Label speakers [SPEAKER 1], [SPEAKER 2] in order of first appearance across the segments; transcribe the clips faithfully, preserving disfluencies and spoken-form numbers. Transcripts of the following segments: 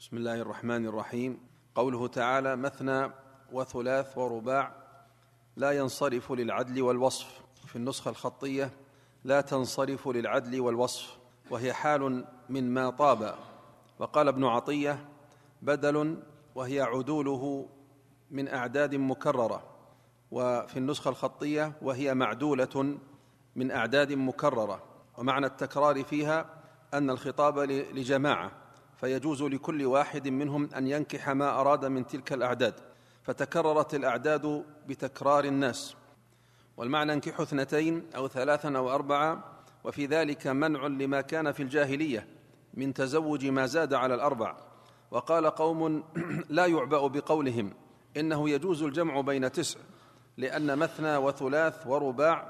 [SPEAKER 1] بسم الله الرحمن الرحيم. قوله تعالى: مثنى وثلاث ورباع لا ينصرف للعدل والوصف. في النسخة الخطية: لا تنصرف للعدل والوصف، وهي حال من ما طاب. وقال ابن عطية: بدل، وهي عدوله من أعداد مكررة. وفي النسخة الخطية: وهي معدولة من أعداد مكررة. ومعنى التكرار فيها أن الخطاب لجماعة، فيجوز لكل واحد منهم أن ينكح ما أراد من تلك الأعداد، فتكررت الأعداد بتكرار الناس. والمعنى: انكحوا اثنتين أو ثلاثا أو أربعة، وفي ذلك منع لما كان في الجاهلية من تزوج ما زاد على الأربع. وقال قوم: لا يعبأ بقولهم إنه يجوز الجمع بين تسع، لأن مثنى وثلاث ورباع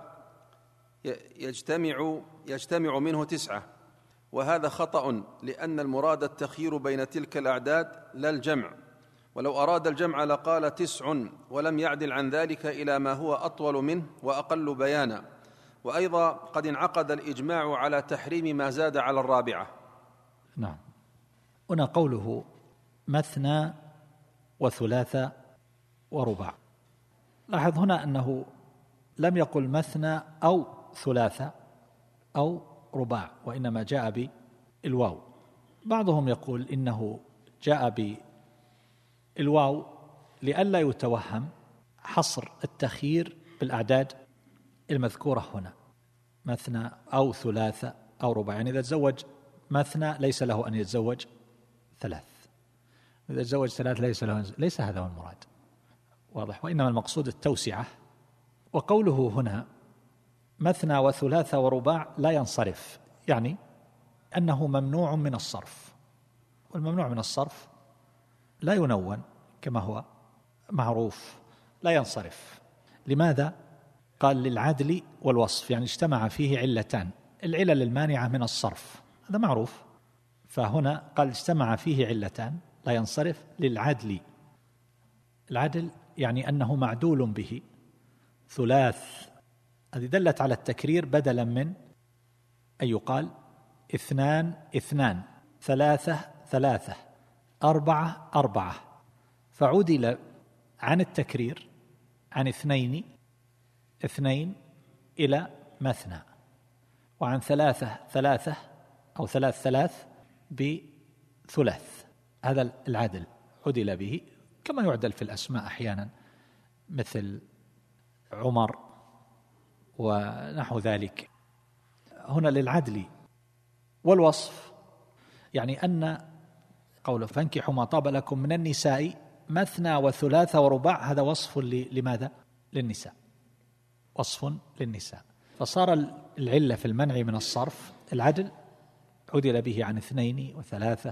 [SPEAKER 1] يجتمع, يجتمع منه تسعة، وهذا خطأ، لأن المراد التخيير بين تلك الأعداد لا الجمع. ولو أراد الجمع لقال تسع، ولم يعدل عن ذلك إلى ما هو أطول منه وأقل بيانا. وأيضا قد انعقد الإجماع على تحريم ما زاد على الرابعة.
[SPEAKER 2] نعم. هنا قوله مثنى وثلاث ورباع، لاحظ هنا أنه لم يقل مثنى أو ثلاثة أو رباع، وإنما جاء بالواو. بعضهم يقول إنه جاء بالواو لئلا يتوهم حصر التخيير بالأعداد المذكورة هنا، مثنى أو ثلاثة أو رباع. يعني إذا تزوج مثنى ليس له أن يتزوج ثلاث، إذا تزوج ثلاث ليس له أن يتزوج. ليس هذا هو المراد، واضح. وإنما المقصود التوسعة. وقوله هنا مثنى وثلاثة ورباع لا ينصرف، يعني أنه ممنوع من الصرف، والممنوع من الصرف لا ينون كما هو معروف، لا ينصرف. لماذا؟ قال للعدل والوصف، يعني اجتمع فيه علتان، العلل المانعة من الصرف، هذا معروف. فهنا قال اجتمع فيه علتان لا ينصرف للعدل. العدل يعني أنه معدول به. ثلاث هذه دلت على التكرير بدلا من أن يقال اثنان اثنان، ثلاثة ثلاثة، أربعة أربعة، فعدل عن التكرير عن اثنين اثنين إلى مثنى، وعن ثلاثة ثلاثة أو ثلاث ثلاث بثلاث. هذا العدل عدل به، كما يعدل في الأسماء أحيانا مثل عمر ونحو ذلك. هنا للعدل والوصف، يعني أن قوله فانكحوا ما طاب لكم من النساء مثنى وثلاث ورباع، هذا وصف لماذا؟ للنساء، وصف للنساء. فصار العلة في المنع من الصرف العدل، عدل به عن اثنين وثلاثة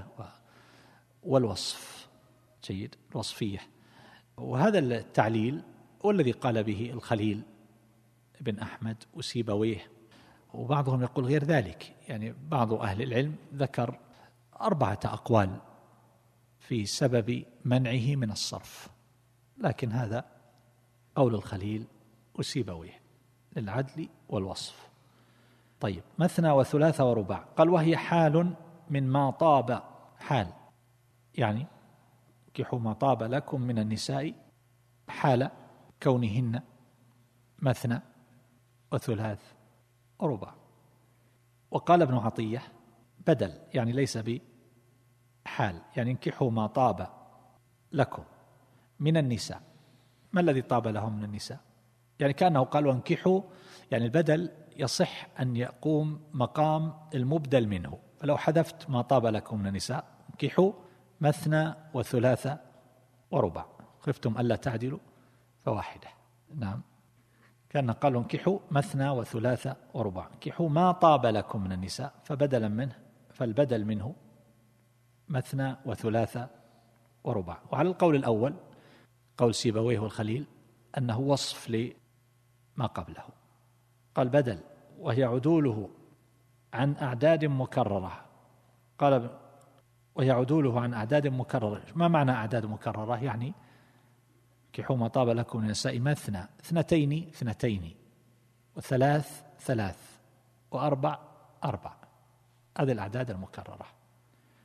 [SPEAKER 2] والوصف. جيد، الوصفية. وهذا التعليل هو الذي قال به الخليل بن أحمد وسيبويه، وبعضهم يقول غير ذلك. يعني بعض أهل العلم ذكر أربعة أقوال في سبب منعه من الصرف، لكن هذا قول الخليل وسيبويه للعدل والوصف. طيب، مثنى وثلاثة ورباع، قال وهي حال من ما طاب. حال يعني انكحوا ما طاب لكم من النساء حال كونهن مثنى وثلاث ورباع. وقال ابن عطية بدل، يعني ليس بحال، يعني انكحوا ما طاب لكم من النساء. ما الذي طاب لهم من النساء؟ يعني كأنه قال وانكحوا، يعني البدل يصح أن يقوم مقام المبدل منه. فلو حذفت ما طاب لكم من النساء انكحوا مثنى وثلاثة ورباع، خفتم ألا تعدلوا فواحدة. نعم، كان قالوا انكحوا مثنى وثلاثة ورباع، انكحوا ما طاب لكم من النساء، فبدلا منه فالبدل منه مثنى وثلاثة ورباع. وعلى القول الأول قول سيبويه والخليل أنه وصف لما قبله. قال بدل، وهي عدوله عن أعداد مكررة. قال وهي عدوله عن أعداد مكررة. ما معنى أعداد مكررة؟ يعني انكحوا ما طاب لكم من النساء مثنى اثنتين اثنتين، وثلاث ثلاث، وأربع أربع. هذه الأعداد المكررة.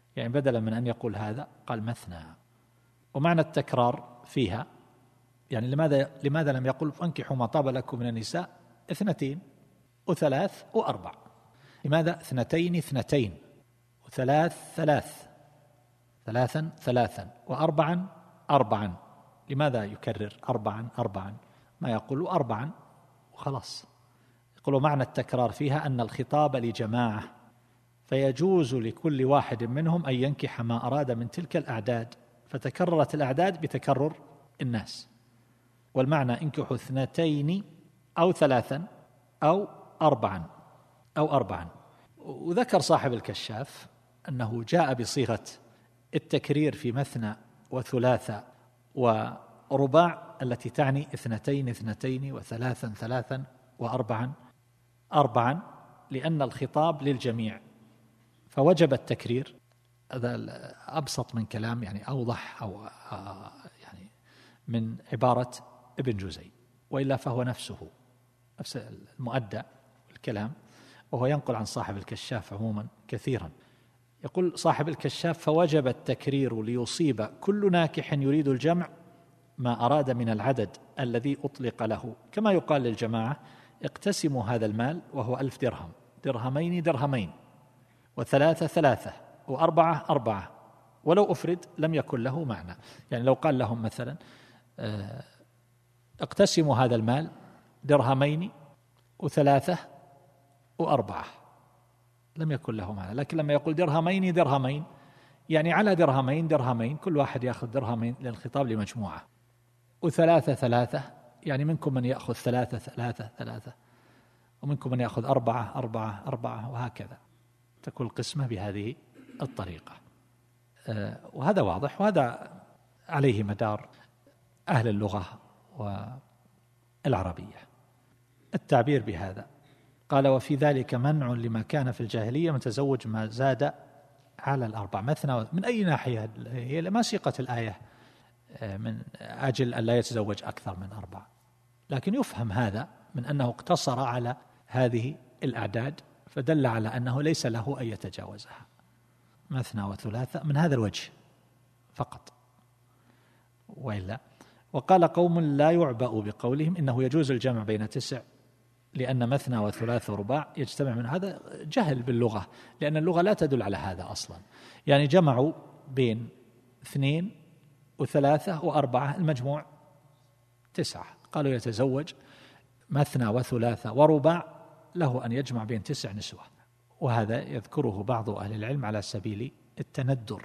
[SPEAKER 2] يعني بدلا من أن يقول هذا قال مثنى. ومعنى التكرار فيها يعني لماذا لماذا لم يقل فانكحوا ما طاب لكم من النساء اثنتين وثلاث وأربع؟ لماذا اثنتين اثنتين وثلاث ثلاث ثلاثا ثلاثا وأربعا أربعا؟ لماذا يكرر أربعا أربعا؟ ما يقول أربعا وخلاص. يقول معنى التكرار فيها أن الخطاب لجماعة، فيجوز لكل واحد منهم أن ينكح ما أراد من تلك الأعداد، فتكررت الأعداد بتكرر الناس. والمعنى انكحوا اثنتين أو ثلاثا أو أربعا أو أربعا. وذكر صاحب الكشاف أنه جاء بصيغة التكرير في مثنى وثلاثة ورباع التي تعني اثنتين اثنتين وثلاثا ثلاثا وأربعا أربعا، لأن الخطاب للجميع فوجب التكرير. هذا أبسط من كلام يعني أوضح أو يعني من عبارة ابن جوزي، وإلا فهو نفسه نفس المؤدى الكلام، وهو ينقل عن صاحب الكشاف عموما كثيرا. يقول صاحب الكشاف فوجب التكرير ليصيب كل ناكح يريد الجمع ما أراد من العدد الذي أطلق له، كما يقال للجماعة اقتسموا هذا المال وهو ألف درهم، درهمين درهمين وثلاثة ثلاثة وأربعة أربعة، ولو أفرد لم يكن له معنى. يعني لو قال لهم مثلا اقتسموا هذا المال درهمين وثلاثة وأربعة لم يكن له معنى. لكن لما يقول درهمين درهمين يعني على درهمين درهمين كل واحد يأخذ درهمين للخطاب لمجموعة، وثلاثة ثلاثة يعني منكم من يأخذ ثلاثة ثلاثة ثلاثة ومنكم من يأخذ أربعة أربعة أربعة، وهكذا تكون القسمة بهذه الطريقة. وهذا واضح، وهذا عليه مدار أهل اللغة والعربية التعبير بهذا. قال وفي ذلك منع لما كان في الجاهلية متزوج ما زاد على الأربع مثنى. من أي ناحية؟ هي ما سيقة الآية من أجل أن لا يتزوج أكثر من أربع، لكن يفهم هذا من أنه اقتصر على هذه الأعداد، فدل على أنه ليس له أن يتجاوزها مثنى وثلاثة من هذا الوجه فقط، وإلا. وقال قوم لا يعبأ بقولهم إنه يجوز الجمع بين تسع، لأن مثنى وثلاث ورباع يجتمع من هذا. جهل باللغة، لأن اللغة لا تدل على هذا أصلا. يعني جمعوا بين اثنين وثلاثة وأربعة المجموع تسعة، قالوا يتزوج مثنى وثلاثة ورباع له أن يجمع بين تسع نسوة. وهذا يذكره بعض أهل العلم على سبيل التندر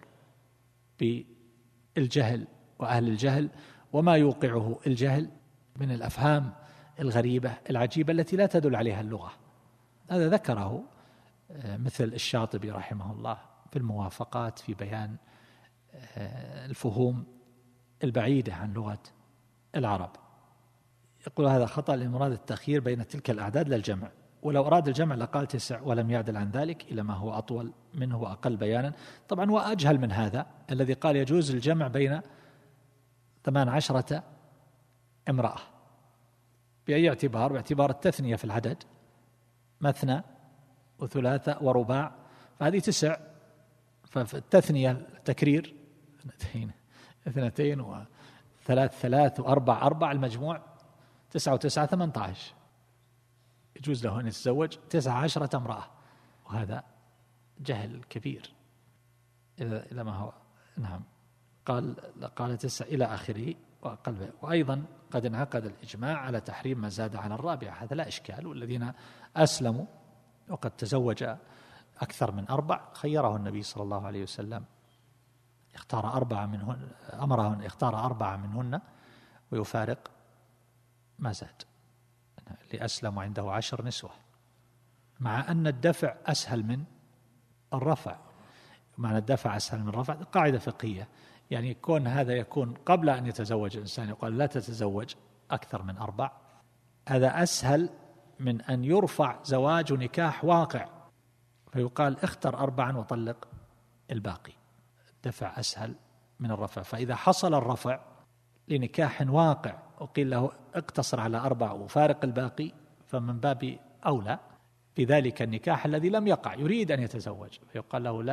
[SPEAKER 2] بالجهل وأهل الجهل وما يوقعه الجهل من الأفهام الغريبة العجيبة التي لا تدل عليها اللغة. هذا ذكره مثل الشاطبي رحمه الله في الموافقات في بيان الفهوم البعيدة عن لغة العرب. يقول هذا خطأ لمراد التأخير بين تلك الأعداد للجمع، ولو أراد الجمع لقال تسع ولم يعدل عن ذلك إلى ما هو أطول منه وأقل بيانا. طبعا وأجهل من هذا الذي قال يجوز الجمع بين ثمان عشرة امرأة. بأي اعتبار؟ باعتبار التثنية في العدد، مثنى وثلاثة ورباع، فهذه تسع، ففي التثنية التكرير اثنتين اثنتين وثلاث ثلاث وأربع أربع، المجموع تسعة وتسعة ثمانية عشر، يجوز له أن يتزوج تسعة عشرة امرأة. وهذا جهل كبير إذا إلى ما هو. نعم، قال قال تسع إلى آخره وأقل. وأيضا قد انعقد الإجماع على تحريم ما زاد على الرابعة، هذا لا إشكال. والذين أسلموا وقد تزوج أكثر من أربع خيره النبي صلى الله عليه وسلم، اختار أربعة منهن، أمرهن يختار أربعة منهن ويفارق ما زاد. اللي أسلم عنده عشر نسوة، مع أن الدفع أسهل من الرفع. معنى الدفع أسهل من الرفع قاعدة فقهية، يعني يكون هذا يكون قبل أن يتزوج الإنسان، يقال لا تتزوج أكثر من أربع، هذا أسهل من أن يرفع زواج نكاح واقع فيقال اختر أربعا وطلق الباقي. الدفع أسهل من الرفع. فإذا حصل الرفع لنكاح واقع وقيل له اقتصر على أربع وفارق الباقي، فمن باب أولى بذلك النكاح الذي لم يقع يريد أن يتزوج، فيقال له لا،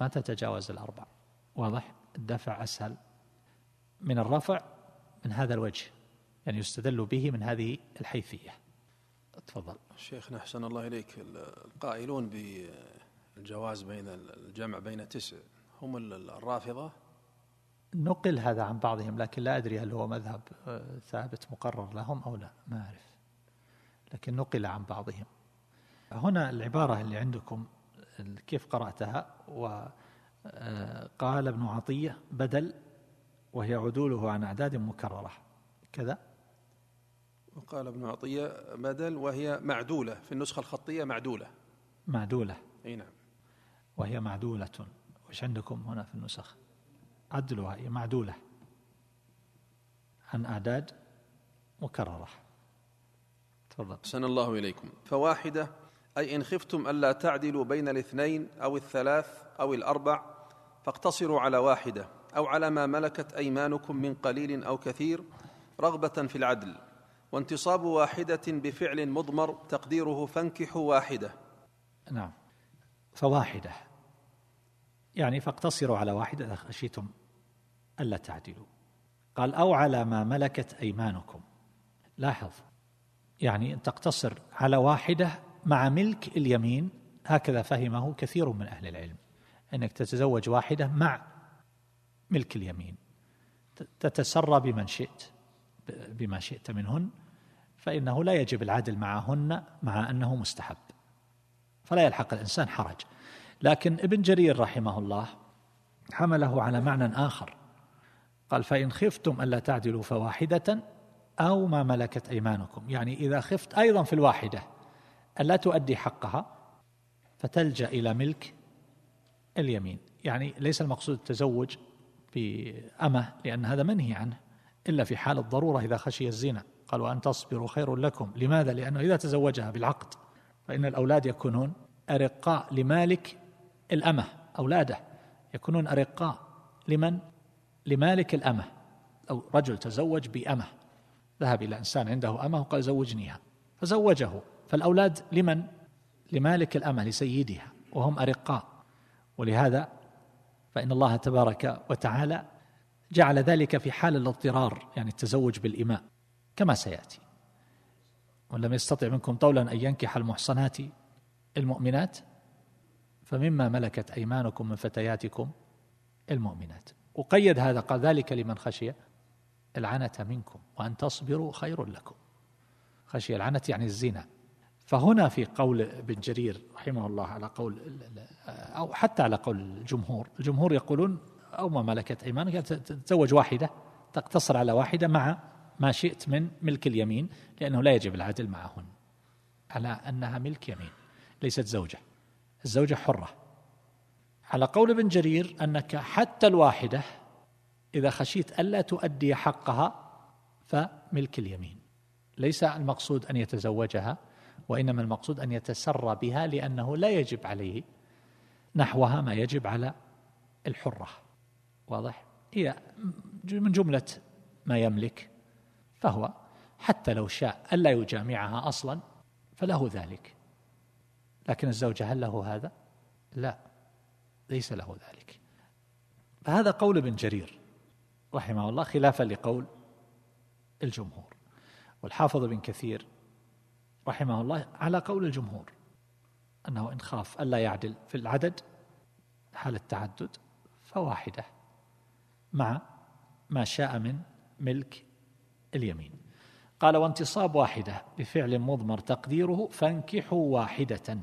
[SPEAKER 2] ما تتجاوز الأربع. واضح؟ الدفع أسهل من الرفع من هذا الوجه، يعني يستدل به من هذه الحيثية. تفضل
[SPEAKER 1] شيخنا أحسن الله إليك. القائلون بالجواز بين الجمع بين تسع هم الرافضة؟
[SPEAKER 2] نقل هذا عن بعضهم، لكن لا أدري هل هو مذهب ثابت مقرر لهم أو لا، ما أعرف، لكن نقل عن بعضهم. هنا العبارة اللي عندكم كيف قرأتها؟ وقال ابن عطية بدل وهي عدوله عن أعداد مكررة كذا.
[SPEAKER 1] وقال ابن عطية بدل وهي معدولة، في النسخة الخطية معدولة.
[SPEAKER 2] معدولة،
[SPEAKER 1] أي نعم.
[SPEAKER 2] وهي معدولة. وش عندكم هنا في النسخ؟ عدلها هي معدولة عن أعداد مكررة. تفضل.
[SPEAKER 1] أحسن الله إليكم. فواحدة أي إن خفتم ألا تعدلوا بين الاثنين أو الثلاث أو الأربع فاقتصروا على واحدة أو على ما ملكت أيمانكم من قليل أو كثير رغبة في العدل. وانتصاب واحدة بفعل مضمر تقديره فانكحوا واحدة.
[SPEAKER 2] نعم. فواحدة يعني فاقتصروا على واحدة إذا خشيتم ألا تعدلوا. قال أو على ما ملكت أيمانكم. لاحظ، يعني أن تقتصر على واحدة مع ملك اليمين، هكذا فهمه كثير من أهل العلم، أنك تتزوج واحدة مع ملك اليمين، تتسرى بمن شئت بما شئت منهن، فإنه لا يجب العدل معهن مع أنه مستحب، فلا يلحق الإنسان حرج. لكن ابن جرير رحمه الله حمله على معنى آخر، قال فإن خفتم ألا تعدلوا فواحدة أو ما ملكت أيمانكم، يعني إذا خفت أيضا في الواحدة ألا تؤدي حقها فتلجأ إلى ملك اليمين. يعني ليس المقصود التزوج بأمة، لأن هذا منهي عنه إلا في حال الضرورة إذا خشي الزنا. قال وأن تصبروا خير لكم. لماذا؟ لأنه إذا تزوجها بالعقد فإن الأولاد يكونون أرقاء لمالك الأمة، أولاده يكونون أرقاء لمن؟ لمالك الأمة. أو رجل تزوج بأمة، ذهب إلى إنسان عنده أمة وقال زوجنيها فزوجه، فالأولاد لمن؟ لمالك الأمة، لسيدها، وهم أرقاء. ولهذا فإن الله تبارك وتعالى جعل ذلك في حال الاضطرار، يعني التزوج بالإماء كما سيأتي. ولم يستطع منكم طولا أن ينكح المحصنات المؤمنات فمما ملكت أيمانكم من فتياتكم المؤمنات. وقيد هذا قال ذلك لمن خشي العنة منكم وأن تصبروا خير لكم. خشي العنة يعني الزنا. فهنا في قول ابن جرير رحمه الله على قول أو حتى على قول الجمهور، الجمهور يقولون أو ما ملكت أيمانك تتزوج واحدة، تقتصر على واحدة مع ما شئت من ملك اليمين، لأنه لا يجب العدل معهن، على أنها ملك يمين ليست زوجة، الزوجة حرة. على قول ابن جرير أنك حتى الواحدة إذا خشيت ألا تؤدي حقها فملك اليمين، ليس المقصود أن يتزوجها، وإنما المقصود أن يتسرى بها، لأنه لا يجب عليه نحوها ما يجب على الحرة. واضح؟ هي من جملة ما يملك، فهو حتى لو شاء ألا يجامعها أصلا فله ذلك. لكن الزوجة هل له هذا؟ لا، ليس له ذلك. فهذا قول ابن جرير رحمه الله خلافا لقول الجمهور. والحافظ بن كثير رحمه الله على قول الجمهور، أنه إن خاف ألا يعدل في العدد حال التعدد فواحدة مع ما شاء من ملك اليمين. قال وانتصاب واحدة بفعل مضمر تقديره فانكحوا واحدة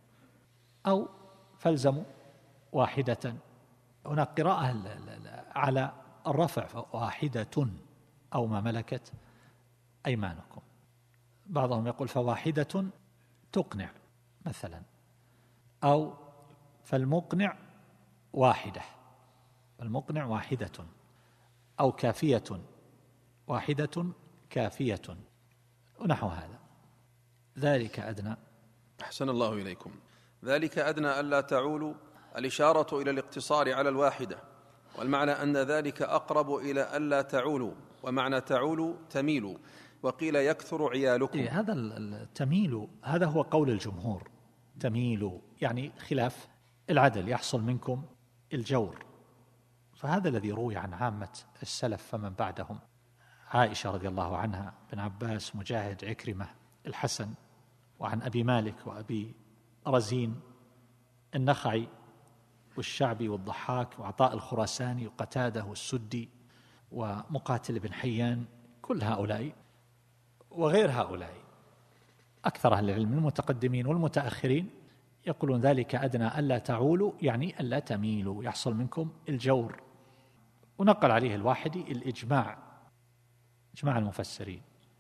[SPEAKER 2] أو فالزموا واحدة. هنا قراءة على الرفع، واحدة أو ما ملكت أيمانكم. بعضهم يقول فواحدة تقنع مثلا، أو فالمقنع واحدة، المقنع واحدة، أو كافية واحدة كافية، ونحو هذا. ذلك أدنى.
[SPEAKER 1] أحسن الله إليكم. ذلك أدنى ألا تعولوا، الإشارة إلى الاقتصار على الواحدة، والمعنى أن ذلك أقرب إلى ألا تعولوا، ومعنى تعولوا تميلوا، وقيل يكثر عيالكم.
[SPEAKER 2] إيه هذا التميل، هذا هو قول الجمهور، تميلوا يعني خلاف العدل، يحصل منكم الجور. فهذا الذي روي عن عامة السلف فمن بعدهم، عائشة رضي الله عنها، بن عباس، مجاهد، عكرمة، الحسن، وعن أبي مالك وأبي رزين النخعي والشعبي والضحاك وعطاء الخراساني وقتاده والسدي ومقاتل بن حيان، كل هؤلاء وغير هؤلاء أكثر أهل العلم المتقدمين والمتأخرين يقولون ذلك أدنى ألا تعولوا، يعني ألا تميلوا، يحصل منكم الجور. ونقل عليه الواحدي الإجماع، إجماع المفسرين.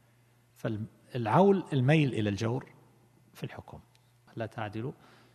[SPEAKER 2] فالعول الميل إلى الجور في الحكم، ألا تعدلوا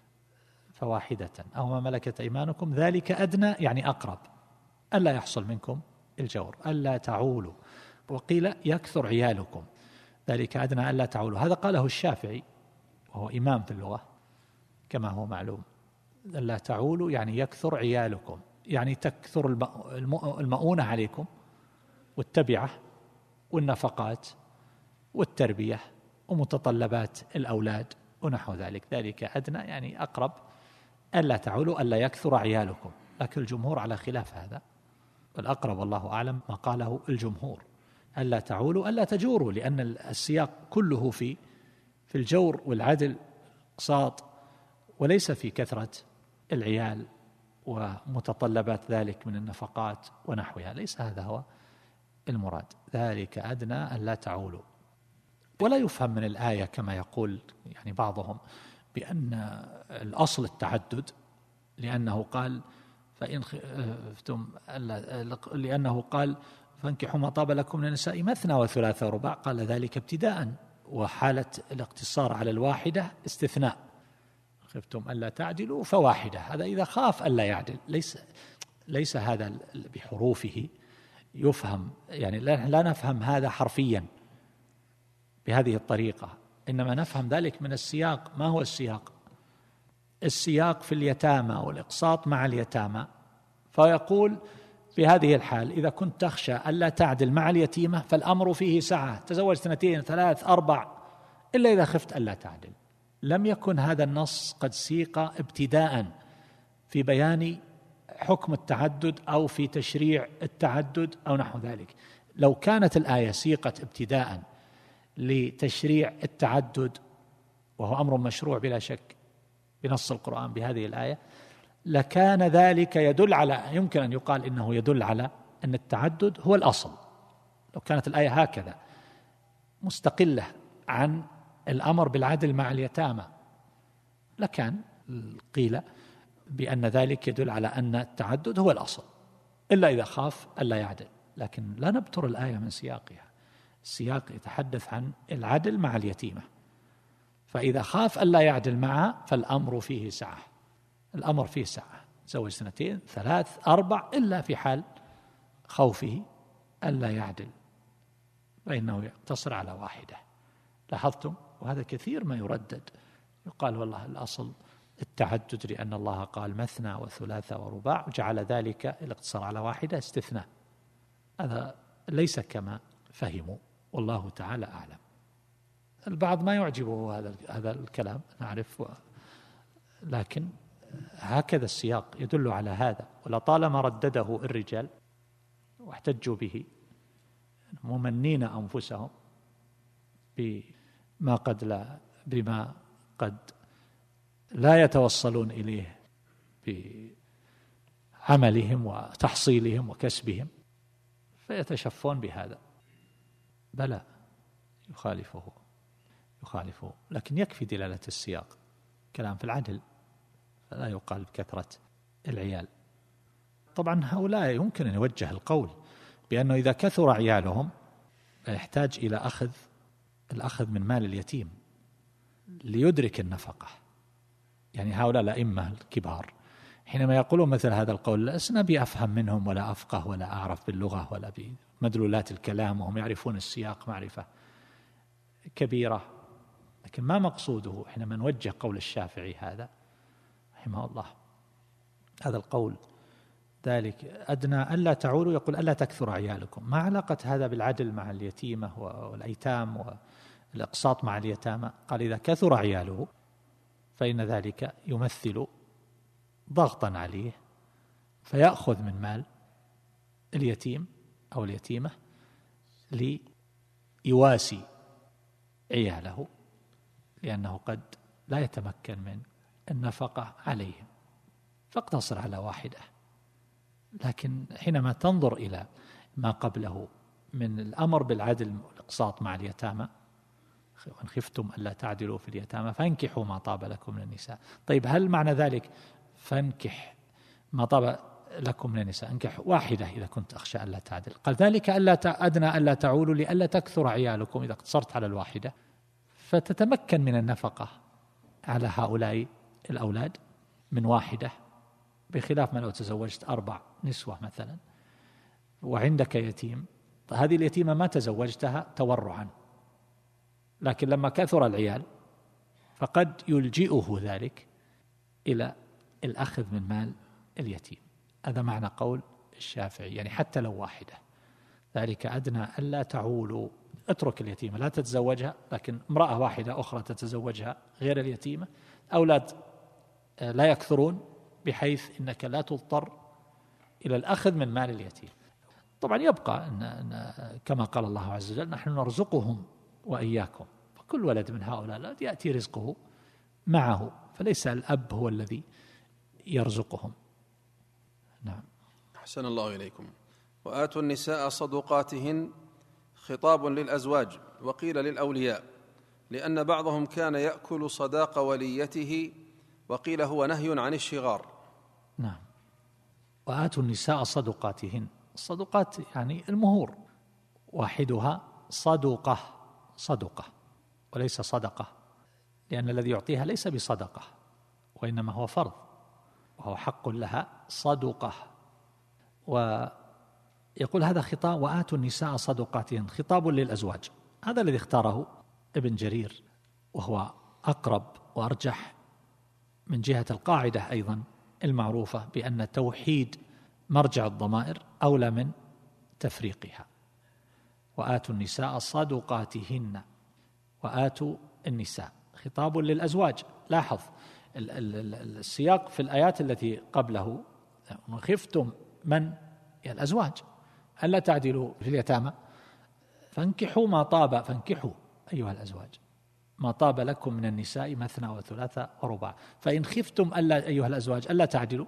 [SPEAKER 2] فواحدة أو ما ملكت أيمانكم ذلك أدنى يعني أقرب ألا يحصل منكم الجور، ألا تعولوا. وقيل يكثر عيالكم، ذلك أدنى ألا تعولوا. هذا قاله الشافعي وهو إمام في اللغة كما هو معلوم. ألا تعولوا يعني يكثر عيالكم، يعني تكثر المؤونة عليكم والتبعة والنفقات والتربية ومتطلبات الأولاد ونحو ذلك. ذلك أدنى يعني أقرب ألا تعولوا ألا يكثر عيالكم. لكن الجمهور على خلاف هذا، والأقرب والله أعلم ما قاله الجمهور، ألا تعولوا ألا تجوروا، لأن السياق كله في في الجور والعدل اقساط، وليس في كثرة العيال ومتطلبات ذلك من النفقات ونحوها، ليس هذا هو المراد. ذلك أدنى ألا تعولوا. ولا يفهم من الآية كما يقول يعني بعضهم بأن الأصل التعدد، لأنه قال فإن خفتم لأنه قال فانكحوا ما طاب لكم من النساء مثنى وثلاث ورباع، قال ذلك ابتداء، وحالة الاقتصار على الواحدة استثناء. خفتم ألا تعدلوا فواحدة، هذا إذا خاف ألا يعدل. ليس ليس هذا بحروفه يفهم، يعني لا نفهم هذا حرفيا بهذه الطريقة، إنما نفهم ذلك من السياق. ما هو السياق؟ السياق في اليتامى والإقساط مع اليتامى، فيقول في هذه الحال إذا كنت تخشى ألا تعدل مع اليتيمة فالأمر فيه سعة، تزوج اثنتين ثلاث أربع، إلا إذا خفت ألا تعدل. لم يكن هذا النص قد سيق ابتداء في بيان حكم التعدد أو في تشريع التعدد أو نحو ذلك. لو كانت الآية سيقت ابتداء لتشريع التعدد، وهو أمر مشروع بلا شك بنص القرآن بهذه الآية، لكان ذلك يدل على، يمكن أن يقال إنه يدل على أن التعدد هو الأصل. لو كانت الآية هكذا مستقلة عن الأمر بالعدل مع اليتامى لكان قيل بأن ذلك يدل على أن التعدد هو الأصل، إلا إذا خاف ألا يعدل. لكن لا نبتر الآية من سياقها، السياق يتحدث عن العدل مع اليتيمة، فإذا خاف ألا يعدل معها فالأمر فيه سعة. الأمر فيه سعة، تزوج سنتين ثلاث أربع، إلا في حال خوفه ألا يعدل فإنه يقتصر على واحدة. لاحظتم؟ وهذا كثير ما يردد، يقال والله الأصل التعدد لأن الله قال مثنى وثلاثة ورباع وجعل ذلك الاقتصار على واحدة استثناء. هذا ليس كما فهموا، والله تعالى أعلم. البعض ما يعجبه هذا هذا الكلام نعرف، لكن هكذا السياق يدل على هذا. ولطالما ردده الرجال واحتجوا به ممنين أنفسهم بما قد لا بما قد لا يتوصلون إليه بعملهم وتحصيلهم وكسبهم، فيتشفون بهذا. بلى يخالفه يخالفه لكن يكفي دلالة السياق، كلام في العدل، فلا يقال بكثرة العيال. طبعا هؤلاء يمكن أن يوجه القول بأنه إذا كثر عيالهم يحتاج إلى أخذ الأخذ من مال اليتيم ليدرك النفقة. يعني هؤلاء الأئمة الكبار حينما يقولون مثل هذا القول لسنا بأفهم منهم ولا أفقه ولا أعرف باللغة ولا بمدلولات الكلام، وهم يعرفون السياق معرفة كبيرة، لكن ما مقصوده حينما نوجه قول الشافعي هذا رحمه الله، هذا القول ذلك أدنى ألا تعولوا، يقول ألا تكثر عيالكم. ما علاقة هذا بالعدل مع اليتيمة والأيتام والإقساط مع اليتامى؟ قال إذا كثر عياله فإن ذلك يمثل ضغطا عليه فيأخذ من مال اليتيم أو اليتيمة ليواسي عياله، لأنه قد لا يتمكن من النفقة عليهم فاقتصر على واحدة. لكن حينما تنظر إلى ما قبله من الأمر بالعدل والإقساط مع اليتامى، وإن خفتم ألا تعدلوا في اليتامى فانكحوا ما طاب لكم من النساء. طيب هل معنى ذلك فانكح ما طاب لكم من النساء، انكح واحدة إذا كنت أخشى ألا تعدل؟ قال ذلك ألا أدنى ألا تعولوا لألا تكثر عيالكم إذا اقتصرت على الواحدة فتتمكن من النفقة على هؤلاء الأولاد من واحدة، بخلاف ما لو تزوجت أربع نسوة مثلا وعندك يتيم، هذه اليتيمة ما تزوجتها تورعا، لكن لما كثر العيال فقد يلجئه ذلك إلى الأخذ من مال اليتيم. هذا معنى قول الشافعي، يعني حتى لو واحدة، ذلك أدنى ألا تعولوا، اترك اليتيمة لا تتزوجها، لكن امرأة واحدة أخرى تتزوجها غير اليتيمة، أولاد لا يكثرون بحيث إنك لا تضطر إلى الأخذ من مال اليتيم. طبعا يبقى أن أن كما قال الله عز وجل نحن نرزقهم وإياكم، فكل ولد من هؤلاء يأتي رزقه معه، فليس الأب هو الذي يرزقهم. نعم.
[SPEAKER 1] أحسن الله إليكم. وآتوا النساء صدقاتهن خطاب للأزواج وقيل للأولياء، لأن بعضهم كان يأكل صداق وليته، وقيل هو نهي عن الشغار.
[SPEAKER 2] نعم. وآتوا النساء صدقاتهن، الصدقات يعني المهور، واحدها صدقة، صدقة وليس صدقة، لأن الذي يعطيها ليس بصدقة وإنما هو فرض وهو حق لها صدقة. ويقول هذا خطاب وآتوا النساء صدقاتهن خطاب للأزواج، هذا الذي اختاره ابن جرير وهو أقرب وأرجح من جهة القاعدة أيضا المعروفة بأن توحيد مرجع الضمائر أولى من تفريقها. وآتوا النساء صدقاتهن، وآتوا النساء خطاب للأزواج. لاحظ السياق في الآيات التي قبله خفتم من الأزواج ألا تعدلوا في اليتامى فانكحوا ما طاب، فانكحوا أيها الأزواج ما طاب لكم من النساء مثنى وثلاثة ورباع، فإن خفتم ألا أيها الأزواج ألا تعدلوا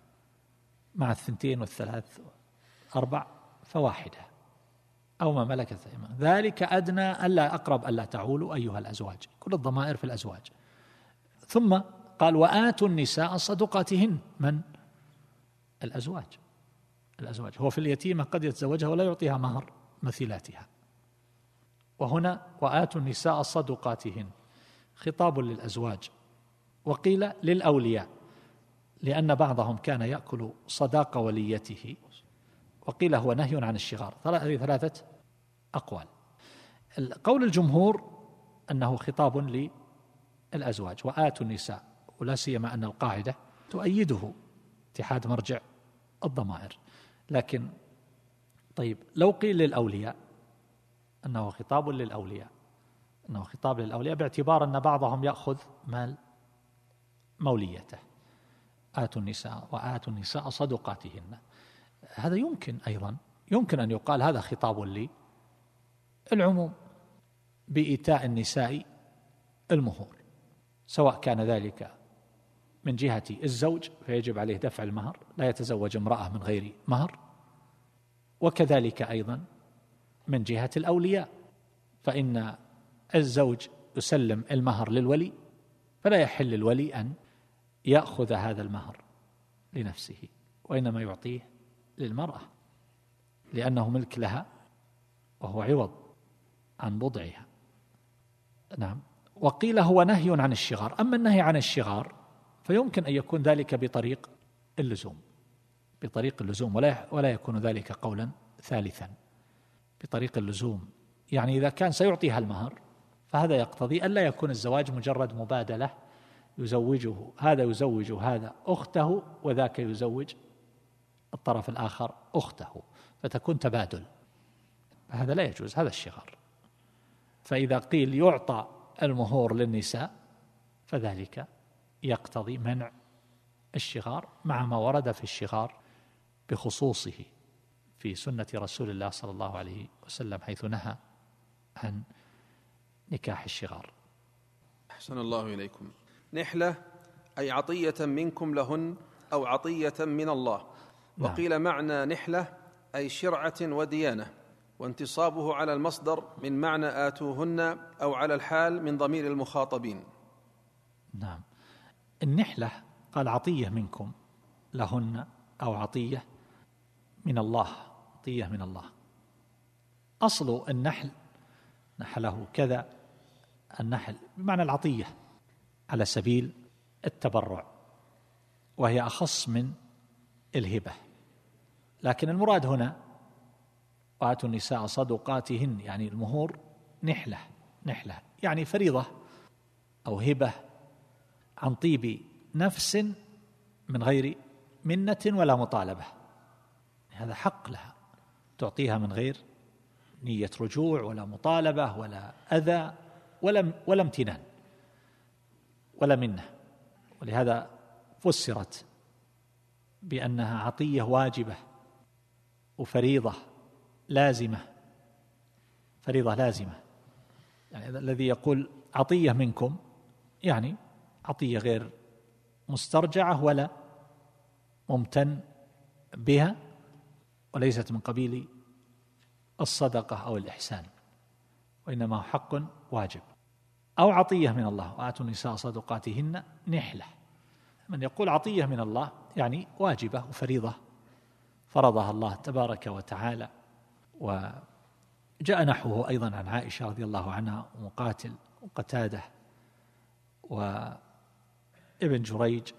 [SPEAKER 2] مع الثنتين والثلاث أربع فواحدة أو ما ملكت أيمانكم ذلك أدنى ألا أقرب ألا تعولوا أيها الأزواج، كل الضمائر في الأزواج. ثم قال وآتوا النساء صدقاتهن، من؟ الأزواج. الأزواج هو في اليتيمة قد يتزوجها ولا يعطيها مهر مثيلاتها، وهنا وآتوا النساء صدقاتهن خطاب للأزواج، وقيل للأولياء لأن بعضهم كان يأكل صداق وليته، وقيل هو نهي عن الشغار. هذه ثلاثة أقوال. قول الجمهور أنه خطاب للأزواج وآتوا النساء، ولا سيما أن القاعدة تؤيده اتحاد مرجع الضمائر. لكن طيب لو قيل للأولياء أنه خطاب للأولياء، أنه خطاب للأولياء باعتبار أن بعضهم يأخذ مال موليته، آتوا النساء وآتوا النساء صدقاتهن، هذا يمكن أيضا يمكن أن يقال هذا خطاب للعموم بإيتاء النساء المهور، سواء كان ذلك من جهة الزوج فيجب عليه دفع المهر، لا يتزوج امرأة من غير مهر، وكذلك أيضا من جهة الأولياء، فإن الزوج يسلم المهر للولي فلا يحل الولي أن يأخذ هذا المهر لنفسه، وإنما يعطيه للمرأة لأنه ملك لها وهو عوض عن بضعها. نعم. وقيل هو نهي عن الشغار. أما النهي عن الشغار فيمكن أن يكون ذلك بطريق اللزوم، بطريق اللزوم ولا ولا يكون ذلك قولا ثالثا، بطريق اللزوم، يعني إذا كان سيعطيها المهر فهذا يقتضي ألا يكون الزواج مجرد مبادلة، يزوجه هذا يزوج هذا أخته وذاك يزوج الطرف الآخر أخته، فتكون تبادل، فهذا لا يجوز، هذا الشغار. فإذا قيل يعطى المهور للنساء فذلك يقتضي منع الشغار مع ما ورد في الشغار بخصوصه في سنة رسول الله صلى الله عليه وسلم حيث نهى عن نكاح الشغار.
[SPEAKER 1] أحسن الله إليكم. نحلة أي عطية منكم لهن أو عطية من الله.
[SPEAKER 2] نعم.
[SPEAKER 1] وقيل معنى نحلة أي شرعة وديانة، وانتصابه على المصدر من معنى آتوهن أو على الحال من ضمير المخاطبين.
[SPEAKER 2] نعم. النحلة قال عطية منكم لهن أو عطية من الله، عطية من الله. أصل النحل نحله كذا، النحل بمعنى العطية على سبيل التبرع، وهي أخص من الهبة. لكن المراد هنا وآتوا النساء صدقاتهن، يعني المهور نحلة، نحلة يعني فريضة أو هبة عن طيب نفس من غير منة ولا مطالبة. هذا حق لها، تعطيها من غير نية رجوع ولا مطالبة ولا أذى ولا ولا امتنان ولا منة. ولهذا فسرت بأنها عطية واجبة وفريضة لازمة، فريضة لازمة. يعني الذي يقول عطية منكم يعني عطية غير مسترجعة ولا ممتن بها، وليست من قبيل الصدقة أو الإحسان، وإنما حق واجب. أو عطية من الله، وآتوا النساء صدقاتهن نحلة. من يقول عطية من الله يعني واجبة وفريضة فرضها الله تبارك وتعالى. وجاء نحوه أيضا عن عائشة رضي الله عنها ومقاتل وقتادة وابن جريج،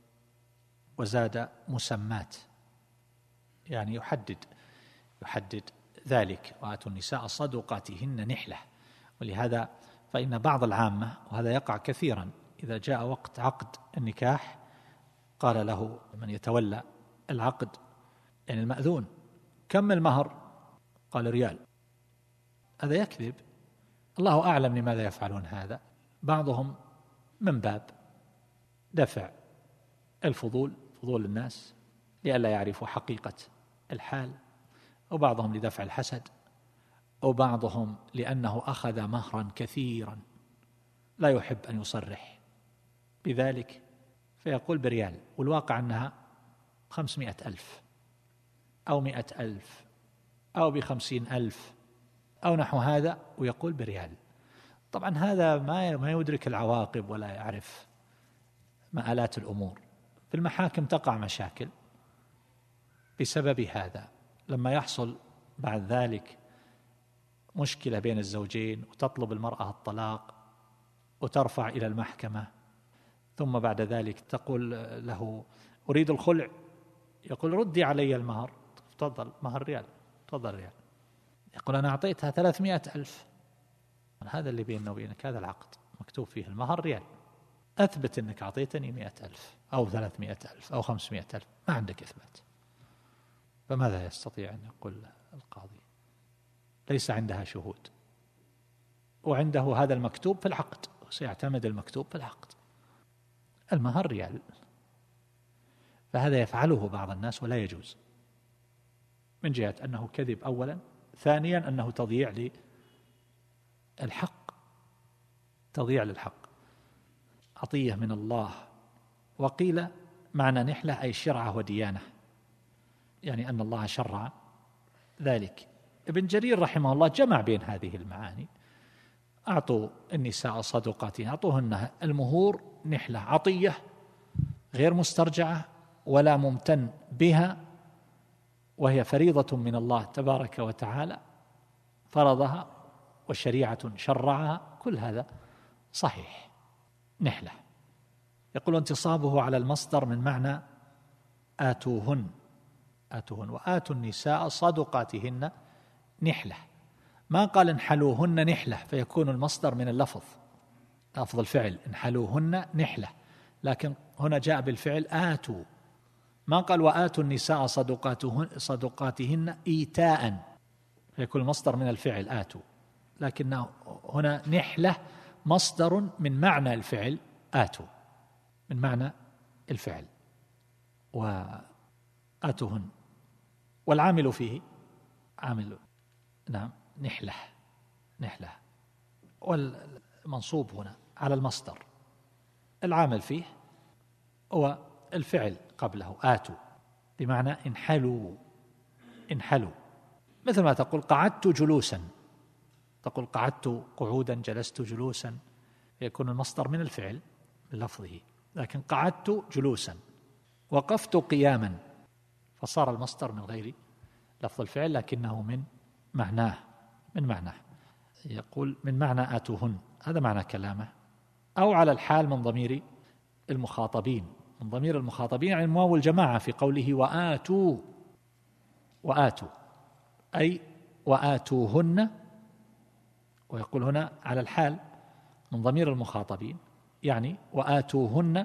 [SPEAKER 2] وزاد مسمات، يعني يحدد يحدد ذلك، وآتوا النساء صدقاتهن نحلة. ولهذا فإن بعض العامة، وهذا يقع كثيرا، إذا جاء وقت عقد النكاح قال له من يتولى العقد يعني المأذون كم المهر؟ قال ريال. هذا يكذب، الله أعلم لماذا يفعلون هذا. بعضهم من باب دفع الفضول، فضول الناس لئلا يعرفوا حقيقة الحال، أو بعضهم لدفع الحسد، أو بعضهم لأنه أخذ مهرا كثيرا لا يحب أن يصرح بذلك فيقول بريال، والواقع أنها خمسمائة ألف أو مئة ألف أو بخمسين ألف أو نحو هذا، ويقول بريال. طبعا هذا ما ما يدرك العواقب ولا يعرف مآلات الأمور. في المحاكم تقع مشاكل بسبب هذا، لما يحصل بعد ذلك مشكلة بين الزوجين وتطلب المرأة الطلاق وترفع إلى المحكمة، ثم بعد ذلك تقول له أريد الخلع، يقول ردي علي المهر، تفضل مهر ريال، تفضل ريال. يقول أنا أعطيتها ثلاثمائة ألف، هذا اللي بيننا وبينك، هذا العقد مكتوب فيه المهر ريال، أثبت أنك أعطيتني مئة ألف أو ثلاثمائة ألف أو خمسمائة ألف، ما عندك إثبات. فماذا يستطيع أن يقول القاضي؟ ليس عندها شهود، وعنده هذا المكتوب في العقد، سيعتمد المكتوب في العقد، المهر ريال. فهذا يفعله بعض الناس ولا يجوز، من جهة أنه كذب أولا، ثانيا أنه تضييع للحق، تضييع للحق. عطية من الله. وقيل معنى نحلة أي شرعة وديانة، يعني أن الله شرع ذلك. ابن جرير رحمه الله جمع بين هذه المعاني، أعطوا النساء صدقاتهن، أعطوهن المهور نحلة، عطية غير مسترجعة ولا ممتن بها، وهي فريضة من الله تبارك وتعالى فرضها والشريعة شرعها، كل هذا صحيح. نحلة يقول انتصابه على المصدر من معنى آتوهن، آتوهن وآتوا النساء صدقاتهن نحلة، ما قال انحلوهن نحلة فيكون المصدر من اللفظ، لفظ الفعل انحلوهن نحلة، لكن هنا جاء بالفعل آتوا، ما قال وآتوا النساء صدقاتهن صدقاتهن إيتاء فيكون المصدر من الفعل آتوا، لكن هنا نحلة مصدر من معنى الفعل آتوا، من معنى الفعل. وآتوهن والعامل فيه عامل نعم نحلة نحلة، والمنصوب هنا على المصدر، العامل فيه هو الفعل قبله آتوا، بمعنى انحلوا انحلوا، مثل ما تقول قعدت جلوسا، تقول قعدت قعودا جلست جلوسا، يكون المصدر من الفعل بلفظه، لكن قعدت جلوسا، وقفت قياما، فصار المصدر من غير لفظ الفعل لكنه من معناه من معناه يقول من معنى آتوهن، هذا معنى كلامه. أو على الحال من ضمير المخاطبين، من ضمير المخاطبين يعني واو الجماعة في قوله وآتوا وآتوا، أي وآتوهن، ويقول هنا على الحال من ضمير المخاطبين يعني وآتوهن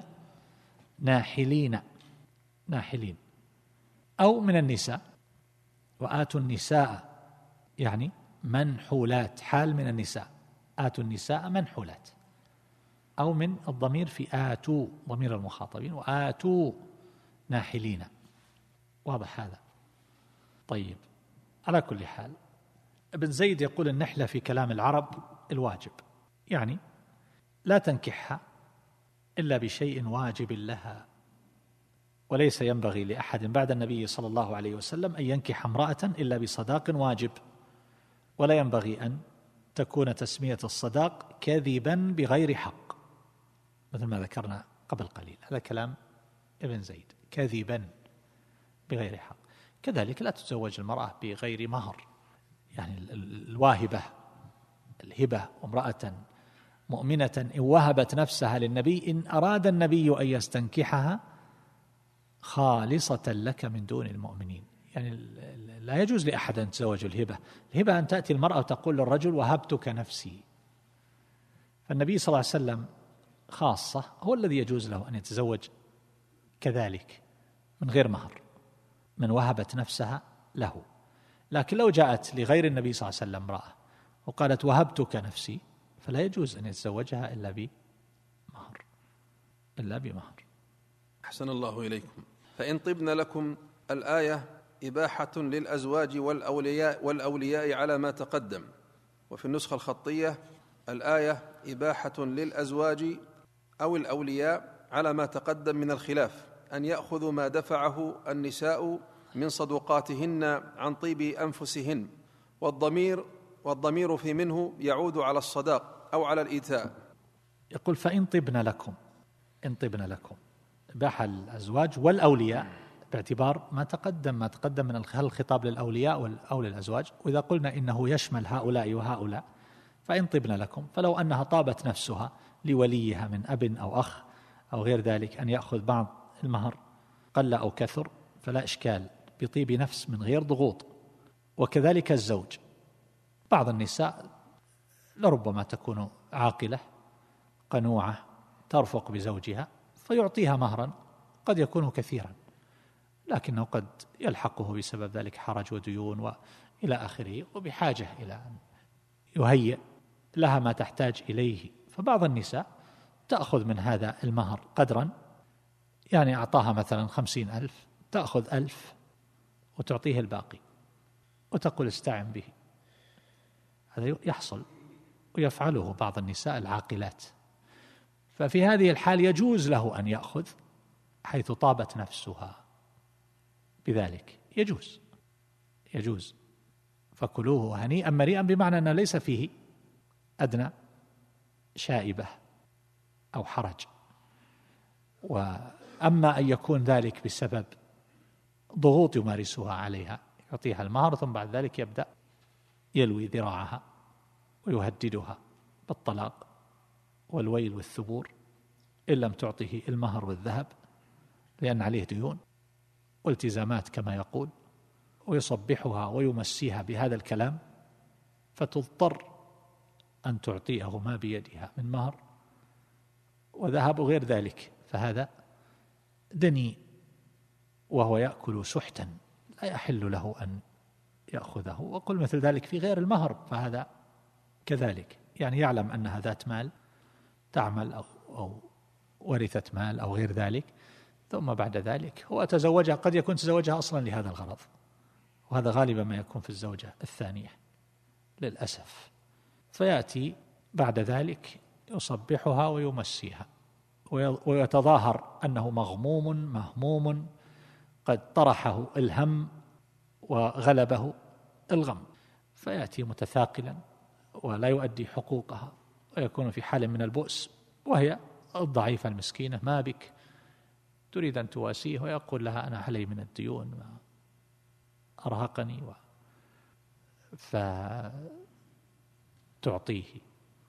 [SPEAKER 2] ناحلين ناحلين. أو من النساء وآتوا النساء يعني منحولات، حال من النساء، آتوا النساء منحولات. أو من الضمير في آتوا ضمير المخاطبين وآتوا ناحلين، واضح هذا؟ طيب، على كل حال ابن زيد يقول النحلة في كلام العرب الواجب، يعني لا تنكحها إلا بشيء واجب لها، وليس ينبغي لأحد بعد النبي صلى الله عليه وسلم أن ينكح امرأة إلا بصداق واجب، ولا ينبغي أن تكون تسمية الصداق كذبا بغير حق، مثل ما ذكرنا قبل قليل، هذا كلام ابن زيد، كذبا بغير حق. كذلك لا تتزوج المرأة بغير مهر، يعني الواهبة الهبة امرأة مؤمنة إن وهبت نفسها للنبي إن أراد النبي أن يستنكحها خالصة لك من دون المؤمنين، يعني لا يجوز لأحد أن يتزوج الهبة. الهبة أن تأتي المرأة وتقول للرجل وهبتك نفسي، فالنبي صلى الله عليه وسلم خاصة هو الذي يجوز له أن يتزوج كذلك من غير مهر من وهبت نفسها له. لكن لو جاءت لغير النبي صلى الله عليه وسلم امرأة وقالت وهبتك نفسي فلا يجوز أن يتزوجها إلا بمهر إلا بمهر.
[SPEAKER 1] أحسن الله إليكم. فإن طبن لكم، الآية إباحة للأزواج والأولياء والأولياء على ما تقدم، وفي النسخة الخطية الآية إباحة للأزواج أو الأولياء على ما تقدم من الخلاف أن يأخذوا ما دفعه النساء من صدقاتهن عن طيب أنفسهن، والضمير والضمير في منه يعود على الصداق أو على الإيتاء.
[SPEAKER 2] يقول فإن طبن لكم، إن طبن لكم إباحة الأزواج والأولياء باعتبار ما تقدم ما تقدم من الخطاب للأولياء أو للأزواج، وإذا قلنا إنه يشمل هؤلاء وهؤلاء فإن طبن لكم، فلو أنها طابت نفسها لوليها من أب أو أخ أو غير ذلك أن يأخذ بعض المهر قل أو كثر فلا إشكال، بطيب نفس من غير ضغوط. وكذلك الزوج، بعض النساء لربما تكون عاقلة قنوعة ترفق بزوجها فيعطيها مهرا قد يكون كثيرا، لكنه قد يلحقه بسبب ذلك حرج وديون وإلى آخره، وبحاجة إلى أن يهيئ لها ما تحتاج إليه. فبعض النساء تأخذ من هذا المهر قدرا، يعني أعطاها مثلا خمسين ألف تأخذ ألف وتعطيه الباقي وتقول استعن به. هذا يحصل ويفعله بعض النساء العاقلات، ففي هذه الحال يجوز له أن يأخذ حيث طابت نفسها بذلك، يجوز يجوز فكلوه هنيئا مريئا، بمعنى أن ليس فيه أدنى شائبة أو حرج. وأما أن يكون ذلك بسبب ضغوط يمارسها عليها، يعطيها المهر ثم بعد ذلك يبدأ يلوي ذراعها ويهددها بالطلاق والويل والثبور إن لم تعطه المهر والذهب لأن عليه ديون والتزامات كما يقول، ويصبحها ويمسيها بهذا الكلام، فتضطر أن تعطيه ما بيدها من مهر وذهب غير ذلك، فهذا دني وهو يأكل سحتا لا يحل له أن يأخذه. وقل مثل ذلك في غير المهر، فهذا كذلك، يعني يعلم أنها ذات مال تعمل أو, أو ورثت مال أو غير ذلك، ثم بعد ذلك هو تزوجها، قد يكون تزوجها أصلا لهذا الغرض وهذا غالبا ما يكون في الزوجة الثانية للأسف. فيأتي بعد ذلك يصبحها ويمسيها ويتظاهر أنه مغموم مهموم قد طرحه الهم وغلبه الغم، فيأتي متثاقلا ولا يؤدي حقوقها ويكون في حال من البؤس، وهي الضعيفة المسكينة ما بك تريد أن تواسيه، ويقول لها أنا علي من الديون ما أرهقني و... فتعطيه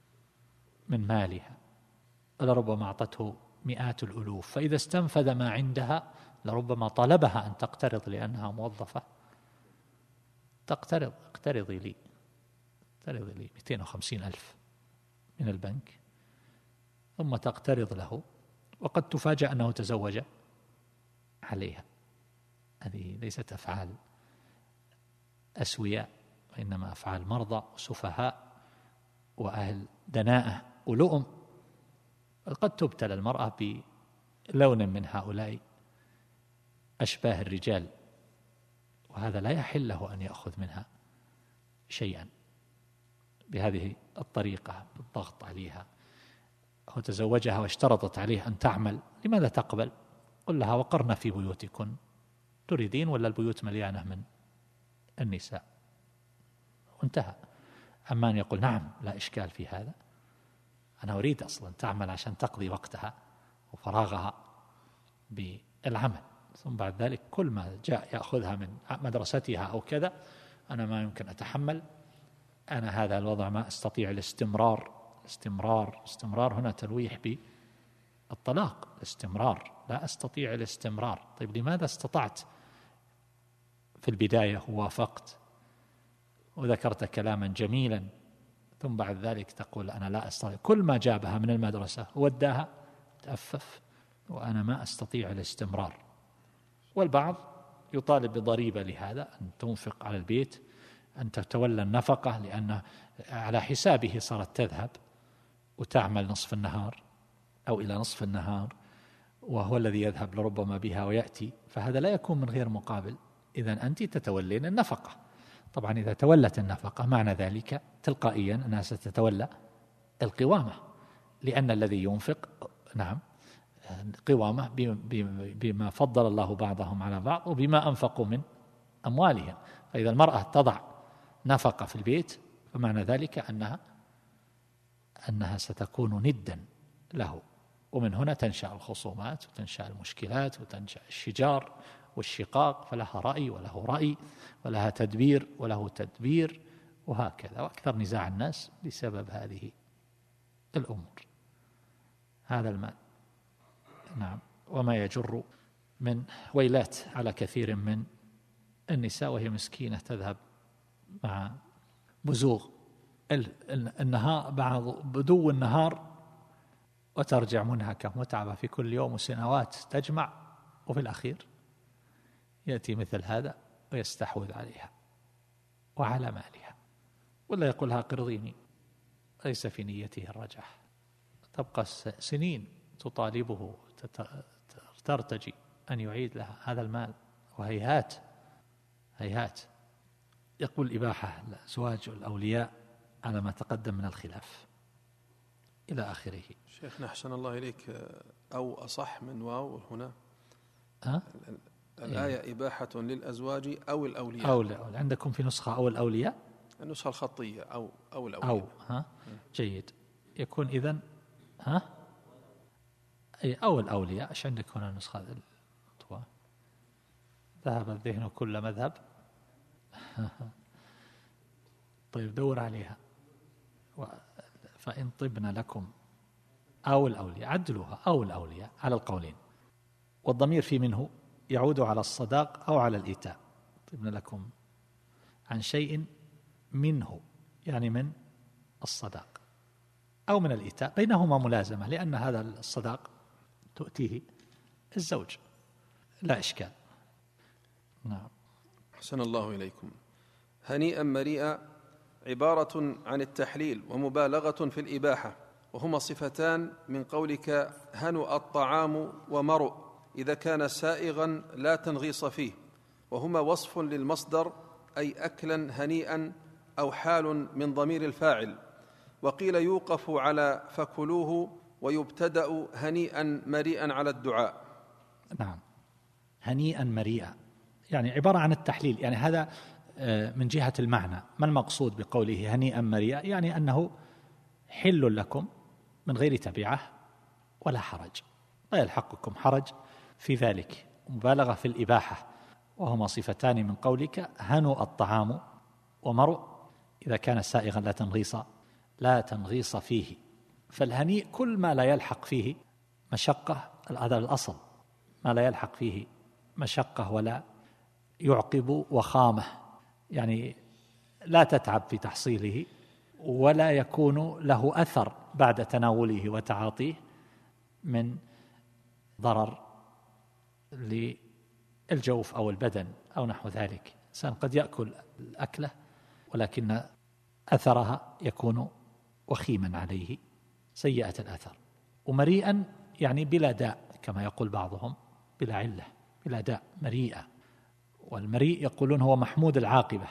[SPEAKER 2] من مالها، لربما أعطته مئات الألوف، فإذا استنفذ ما عندها لربما طلبها أن تقترض لأنها موظفة، تقترض اقترضي لي اقترضي لي مئتين وخمسين ألف من البنك، ثم تقترض له وقد تفاجأ أنه تزوج عليها. هذه ليست أفعال أسوياء، وإنما أفعال مرضى وسفهاء وأهل دناءة ولؤم. قد تبتلى المرأة بلون من هؤلاء أشباه الرجال، وهذا لا يحل له أن يأخذ منها شيئا بهذه الطريقة بالضغط عليها. هو تزوجها واشترطت عليه أن تعمل، لماذا تقبل؟ قل لها وقرن في بيوتكن، تريدين ولا البيوت مليانة من النساء؟ وانتهى. أما أن يقول نعم لا إشكال في هذا، أنا أريد أصلا تعمل عشان تقضي وقتها وفراغها بالعمل، ثم بعد ذلك كل ما جاء يأخذها من مدرستها أو كذا أنا ما يمكن أتحمل، أنا هذا الوضع ما أستطيع الاستمرار. استمرار استمرار هنا تلويح بالطلاق، استمرار لا أستطيع الاستمرار. طيب لماذا استطعت في البداية ووافقت وذكرت كلاما جميلا، ثم بعد ذلك تقول أنا لا أستطيع، كل ما جابها من المدرسة وداها تأفف وأنا ما أستطيع الاستمرار. والبعض يطالب بضريبة لهذا، أن تنفق على البيت، أن تتولى النفقة، لأن على حسابه صارت تذهب وتعمل نصف النهار أو إلى نصف النهار، وهو الذي يذهب لربما بها ويأتي، فهذا لا يكون من غير مقابل. إذن أنت تتولين النفقة. طبعا إذا تولت النفقة معنى ذلك تلقائيا أنها ستتولى القوامة، لأن الذي ينفق نعم قوامة بما فضل الله بعضهم على بعض وبما أنفقوا من أموالهم. فإذا المرأة تضع نفقة في البيت فمعنى ذلك أنها أنها ستكون ندا له، ومن هنا تنشأ الخصومات وتنشأ المشكلات وتنشأ الشجار والشقاق، فلها رأي وله رأي ولها تدبير وله تدبير، وهكذا. وأكثر نزاع الناس بسبب هذه الأمور، هذا المال نعم، وما يجر من ويلات على كثير من النساء وهي مسكينة تذهب مع بزوغ النهار مع بدو النهار وترجع منهكة متعبة في كل يوم وسنوات تجمع، وفي الأخير يأتي مثل هذا ويستحوذ عليها وعلى مالها، ولا يقولها قرضيني، ليس في نيته الرجح. تبقى سنين تطالبه ترتجي أن يعيد لها هذا المال، وهيهات هيهات. يقول الإباحة زواج الأولياء على ما تقدم من الخلاف إلى آخره.
[SPEAKER 1] شيخنا أحسن الله إليك، أو أصح من واو هنا
[SPEAKER 2] أه؟
[SPEAKER 1] الآية يعني إباحة للأزواج أو الأولياء.
[SPEAKER 2] أو الأولياء. عندكم في نسخة أو الأولياء،
[SPEAKER 1] النسخة الخطية أو أو الأولياء.
[SPEAKER 2] أو ها جيد، يكون إذن ها أي أو الأولياء. عشان عندك هنا نسخة الطوى ذهب الذهن كل مذهب. طيب دور عليها. فإن طبن لكم أو الأولياء، عدلوها أو الأولياء على القولين، والضمير في منه يعود على الصداق أو على الإيتاء. طبن لكم عن شيء منه يعني من الصداق أو من الإيتاء، بينهما ملازمة، لأن هذا الصداق تؤتيه الزوج لا إشكال. نعم.
[SPEAKER 1] أحسن الله إليكم. هنيئا مريئا عبارة عن التحليل ومبالغة في الإباحة، وهما صفتان من قولك هنؤ الطعام ومرؤ إذا كان سائغا لا تنغيص فيه، وهما وصف للمصدر أي أكلا هنيئا أو حال من ضمير الفاعل، وقيل يوقف على فكلوه ويبتدأ هنيئا مريئا على الدعاء.
[SPEAKER 2] نعم، هنيئا مريئا يعني عبارة عن التحليل، يعني هذا من جهة المعنى. ما المقصود بقوله هنيئا مريئا؟ يعني أنه حل لكم من غير تبعة ولا حرج، لا يلحقكم حرج في ذلك، مبالغة في الإباحة، وهما صفتان من قولك هنو الطعام ومرء إذا كان سائغا لا تنغيص لا تنغيص فيه. فالهنيء كل ما لا يلحق فيه مشقة، هذا الأصل، ما لا يلحق فيه مشقة ولا يعقب وخامة، يعني لا تتعب في تحصيله ولا يكون له أثر بعد تناوله وتعاطيه من ضرر للجوف أو البدن أو نحو ذلك. الإنسان قد يأكل الأكلة ولكن أثرها يكون وخيما عليه سيئة الأثر. ومريئا يعني بلا داء كما يقول بعضهم، بلا علة، بلا داء، مريئة. والمريء يقولون هو محمود العاقبة،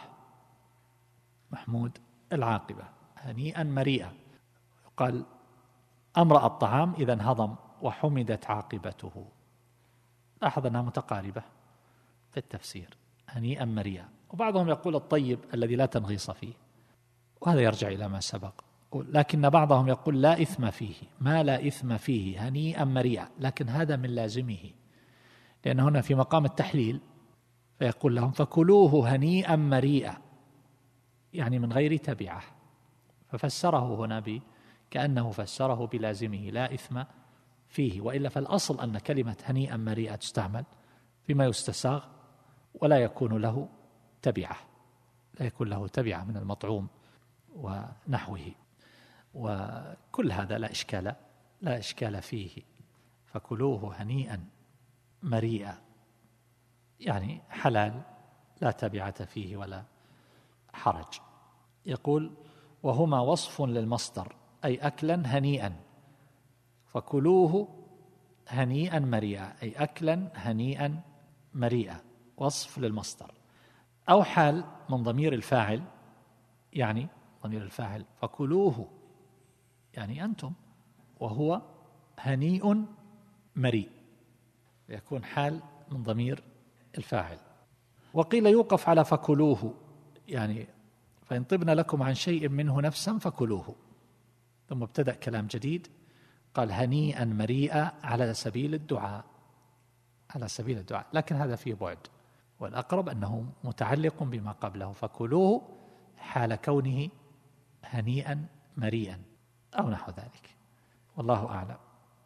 [SPEAKER 2] محمود العاقبة، هنيئا مريئا. قال أمرأ الطعام إذا انهضم وحمدت عاقبته. لاحظ أنها متقاربة في التفسير، هنيئا مريئا. وبعضهم يقول الطيب الذي لا تنغيص فيه، وهذا يرجع إلى ما سبق. لكن بعضهم يقول لا إثم فيه، ما لا إثم فيه هنيئا مريئا، لكن هذا من لازمه، لأن هنا في مقام التحليل، فيقول لهم فكلوه هنيئا مريئا، يعني من غير تبعة. ففسره هنا ب كأنه فسره بلازمه لا إثم فيه، وإلا فالأصل أن كلمة هنيئا مريئا تستعمل فيما يستساغ ولا يكون له تبعة، لا يكون له تبعة من المطعوم ونحوه. وكل هذا لا إشكال لا إشكال فيه. فكلوه هنيئا مريئا يعني حلال لا تبعة فيه ولا حرج. يقول وهما وصف للمصدر أي أكلا هنيئا، فكلوه هنيئا مريئا أي أكلا هنيئا مريئا، وصف للمصدر. أو حال من ضمير الفاعل، يعني ضمير الفاعل فكلوه يعني أنتم، وهو هنيء مريء، يكون حال من ضمير الفاعل. وقيل يوقف على فكلوه، يعني فإن طبن لكم عن شيء منه نفسا فكلوه. ثم ابتدأ كلام جديد، قال هنيئا مريئا على سبيل الدعاء، على سبيل الدعاء، لكن هذا فيه بعد، والأقرب أنه متعلق بما قبله، فكلوه حال كونه هنيئا مريئا أو نحو ذلك، والله أعلم.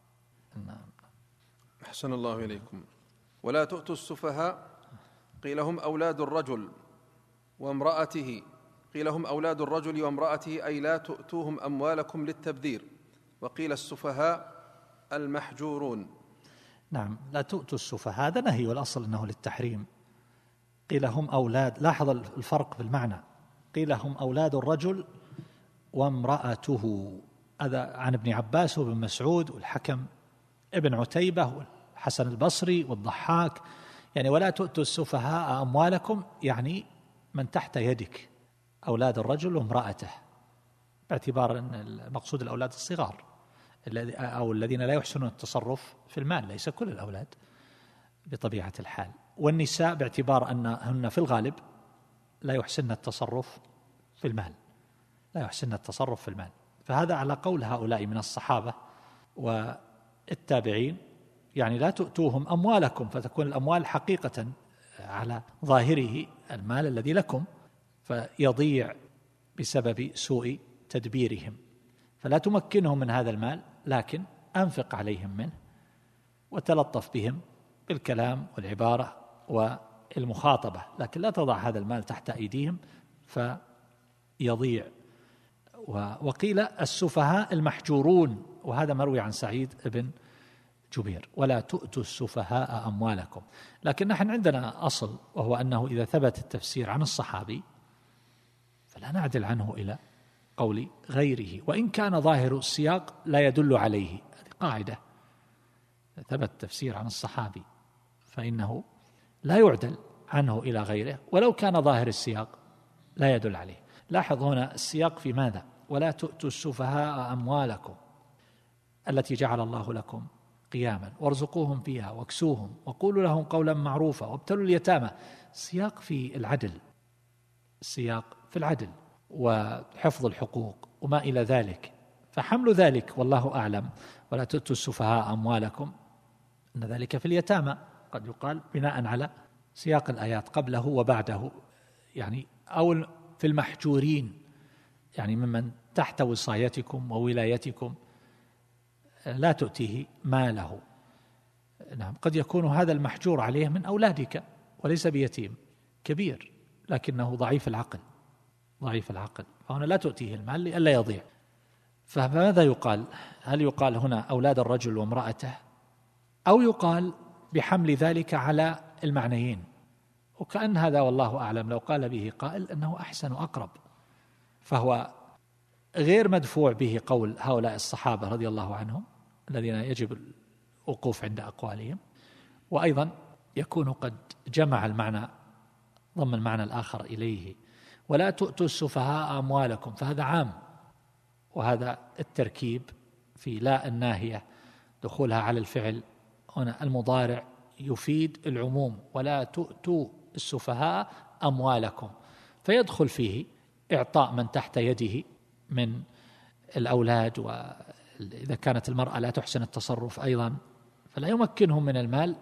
[SPEAKER 1] أحسن الله إليكم. ولا تؤتوا السفهاء قيل هم أولاد الرجل وامرأته، قيل هم أولاد الرجل وامرأته أي لا تؤتوهم أموالكم للتبذير، وقيل السفهاء المحجورون.
[SPEAKER 2] نعم، لا تؤتوا السفهاء هذا نهي، والأصل أنه للتحريم. قيل هم أولاد، لاحظ الفرق في المعنى، قيل هم أولاد الرجل وامرأته، هذا عن ابن عباس وابن مسعود والحكم ابن عتيبة والحسن البصري والضحاك، يعني ولا تؤتوا السفهاء أموالكم يعني من تحت يدك، أولاد الرجل وامرأته، باعتبار أن المقصود الأولاد الصغار أو الذين لا يحسنون التصرف في المال، ليس كل الأولاد بطبيعة الحال. والنساء باعتبار أنهن في الغالب لا يحسن التصرف في المال، لا يحسن التصرف في المال. فهذا على قول هؤلاء من الصحابة والتابعين، يعني لا تؤتوهم أموالكم، فتكون الأموال حقيقة على ظاهره المال الذي لكم، فيضيع بسبب سوء تدبيرهم، فلا تمكنهم من هذا المال، لكن أنفق عليهم منه وتلطف بهم بالكلام والعبارة والمخاطبة، لكن لا تضع هذا المال تحت أيديهم فيضيع. وقيل السفهاء المحجورون، وهذا مروي عن سعيد بن جبير، ولا تؤتوا السفهاء أموالكم. لكن نحن عندنا أصل، وهو أنه إذا ثبت التفسير عن الصحابي فلا نعدل عنه إلى قول غيره، وإن كان ظاهر السياق لا يدل عليه. هذه قاعدة، ثبت التفسير عن الصحابي فإنه لا يعدل عنه إلى غيره ولو كان ظاهر السياق لا يدل عليه. لاحظ هنا السياق في ماذا؟ ولا تؤتوا السفهاء أموالكم التي جعل الله لكم قياما وارزقوهم فيها واكسوهم وقولوا لهم قولا معروفا وابتلوا اليتامى. السياق في العدل، السياق في العدل وحفظ الحقوق وما إلى ذلك. فحمل ذلك والله أعلم ولا تؤتوا السفهاء أموالكم أن ذلك في اليتامى قد يقال بناء على سياق الآيات قبله وبعده، يعني أو في المحجورين يعني ممن تحت وصايتكم وولايتكم لا تؤتيه ماله. نعم، قد يكون هذا المحجور عليه من أولادك وليس بيتيم كبير لكنه ضعيف العقل ضعيف العقل فهنا لا تؤتيه المال لئلا يضيع. فماذا يقال؟ هل يقال هنا أولاد الرجل وامرأته أو يقال بحمل ذلك على المعنيين؟ وكأن هذا والله أعلم لو قال به قائل أنه أحسن وأقرب، فهو غير مدفوع به قول هؤلاء الصحابة رضي الله عنهم الذين يجب الوقوف عند أقوالهم، وأيضا يكون قد جمع المعنى ضم المعنى الآخر إليه ولا تؤتوا السفهاء أموالكم، فهذا عام، وهذا التركيب في لا الناهية دخولها على الفعل هنا المضارع يفيد العموم ولا تؤتوا السفهاء أموالكم، فيدخل فيه إعطاء من تحت يده من الأولاد، وإذا كانت المرأة لا تحسن التصرف أيضا فلا يمكنهم من المال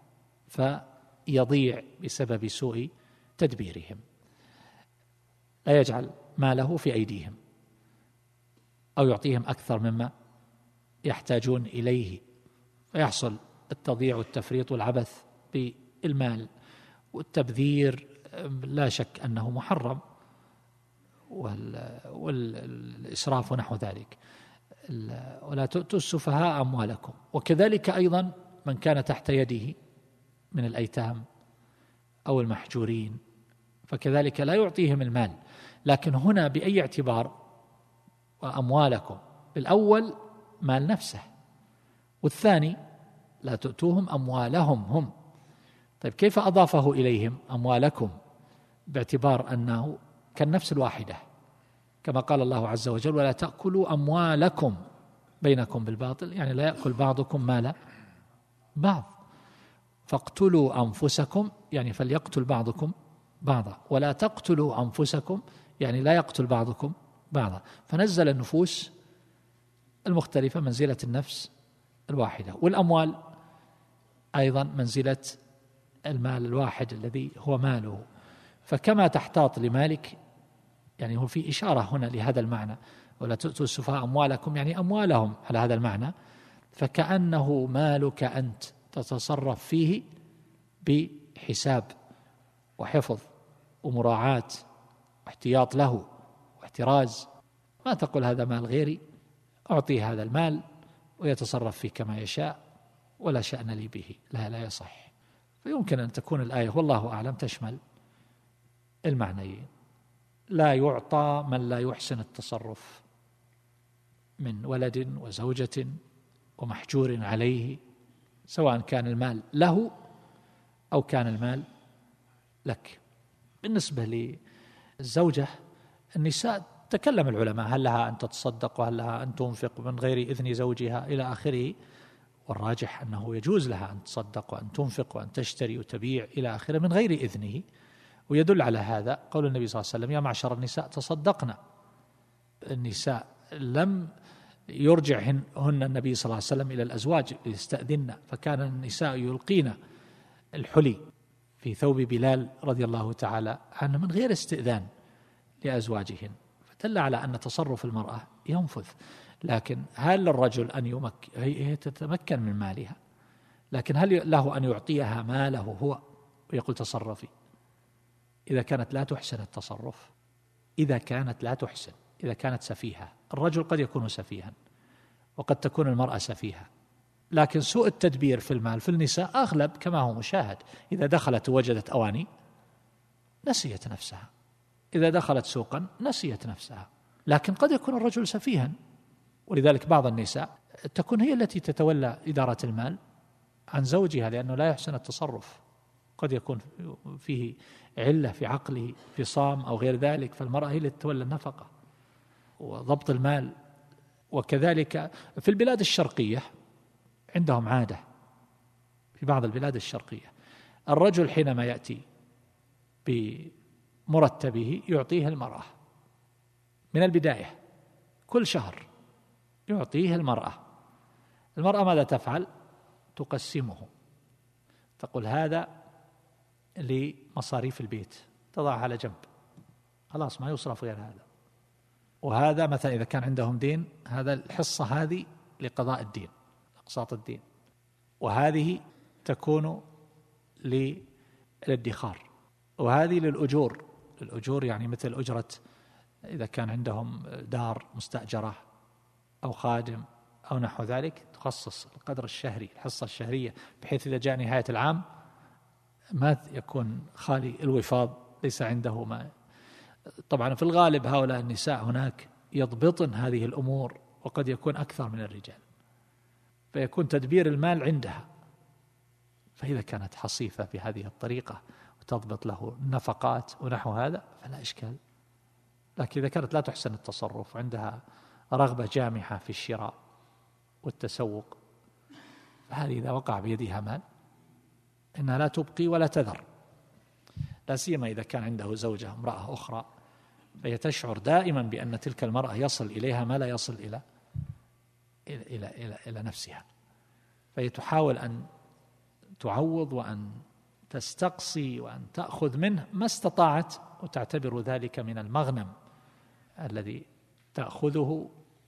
[SPEAKER 2] فيضيع بسبب سوء تدبيرهم، لا يجعل ماله في أيديهم أو يعطيهم أكثر مما يحتاجون إليه فيحصل التضييع والتفريط والعبث بالمال والتبذير. لا شك أنه محرم والإسراف ونحو ذلك. ولا تؤتوا السفهاء أموالكم، وكذلك أيضا من كان تحت يده من الأيتام أو المحجورين فكذلك لا يعطيهم المال، لكن هنا بأي اعتبار؟ وأموالكم بالأول مال نفسه، والثاني لا تؤتوهم أموالهم هم. طيب كيف أضافه إليهم أموالكم؟ باعتبار أنه كالنفس الواحدة كما قال الله عز وجل ولا تأكلوا أموالكم بينكم بالباطل، يعني لا يأكل بعضكم مال بعض، فاقتلوا أنفسكم يعني فليقتل بعضكم بعضا، ولا تقتلوا أنفسكم يعني لا يقتل بعضكم بعضا. فنزل النفوس المختلفة منزلة النفس الواحدة، والأموال أيضا منزلة المال الواحد الذي هو ماله. فكما تحتاط لمالك، يعني هو في إشارة هنا لهذا المعنى ولا تؤتوا السفهاء أموالكم يعني أموالهم على هذا المعنى، فكأنه مالك أنت تتصرف فيه بحساب وحفظ ومراعاة واحتياط له واحتراز، ما تقول هذا مال غيري أعطيه هذا المال ويتصرف فيه كما يشاء ولا شأن لي به، لا لا يصح. فيمكن أن تكون الآية والله أعلم تشمل المعنيين، لا يعطى من لا يحسن التصرف من ولد وزوجة ومحجور عليه، سواء كان المال له أو كان المال لك. بالنسبة للزوجة النساء تكلم العلماء هل لها أن تتصدق وهل لها أن تنفق من غير إذن زوجها إلى آخره، والراجح أنه يجوز لها أن تصدق وأن تنفق وأن تشتري وتبيع إلى آخره من غير إذنه. ويدل على هذا قول النبي صلى الله عليه وسلم يا معشر النساء تصدقنا. النساء لم يرجعهن النبي صلى الله عليه وسلم إلى الأزواج ليستأذن، فكان النساء يلقين الحلي في ثوب بلال رضي الله تعالى عنه من غير استئذان لأزواجهن، فدل على أن تصرف المرأة ينفذ. لكن هل للرجل أن يمكن هي تتمكن من مالها، لكن هل له أن يعطيها ماله هو ويقول تصرفي؟ إذا كانت لا تحسن التصرف، إذا كانت لا تحسن إذا كانت سفيهة. الرجل قد يكون سفيها وقد تكون المرأة سفيهة، لكن سوء التدبير في المال في النساء أغلب كما هو مشاهد. إذا دخلت وجدت أواني نسيت نفسها، إذا دخلت سوقا نسيت نفسها. لكن قد يكون الرجل سفيها، ولذلك بعض النساء تكون هي التي تتولى إدارة المال عن زوجها لأنه لا يحسن التصرف، قد يكون فيه علة في عقله، في صام أو غير ذلك، فالمرأة هي اللي تتولى النفقة وضبط المال. وكذلك في البلاد الشرقية عندهم عادة، في بعض البلاد الشرقية الرجل حينما يأتي بمرتبه يعطيه المرأة من البداية، كل شهر يعطيه المرأة. المرأة ماذا تفعل؟ تقسمه، تقول هذا لمصاريف البيت، تضعها على جنب، خلاص ما يصرف غير هذا. وهذا مثلا إذا كان عندهم دين، هذا الحصة هذه لقضاء الدين، أقساط الدين، وهذه تكون للادخار، وهذه للأجور. الأجور يعني مثل أجرة إذا كان عندهم دار مستأجرة أو خادم أو نحو ذلك، تخصص القدر الشهري، الحصة الشهرية، بحيث إذا جاء نهاية العام ما يكون خالي الوفاض، ليس عنده ما. طبعا في الغالب هؤلاء النساء هناك يضبطن هذه الأمور، وقد يكون أكثر من الرجال، فيكون تدبير المال عندها. فإذا كانت حصيفة بهذه الطريقة وتضبط له النفقات ونحو هذا فلا إشكال. لكن إذا كانت لا تحسن التصرف، عندها رغبة جامحة في الشراء والتسوق، فهذه إذا وقع بيدها مال إنها لا تبقي ولا تذر، لا سيما إذا كان عنده زوجة امرأة أخرى، فهي تشعر دائما بأن تلك المرأة يصل إليها ما لا يصل إلى إلى إلى إلى, إلى نفسها، فهي تحاول أن تعوض وأن تستقصي وأن تأخذ منه ما استطاعت، وتعتبر ذلك من المغنم الذي تأخذه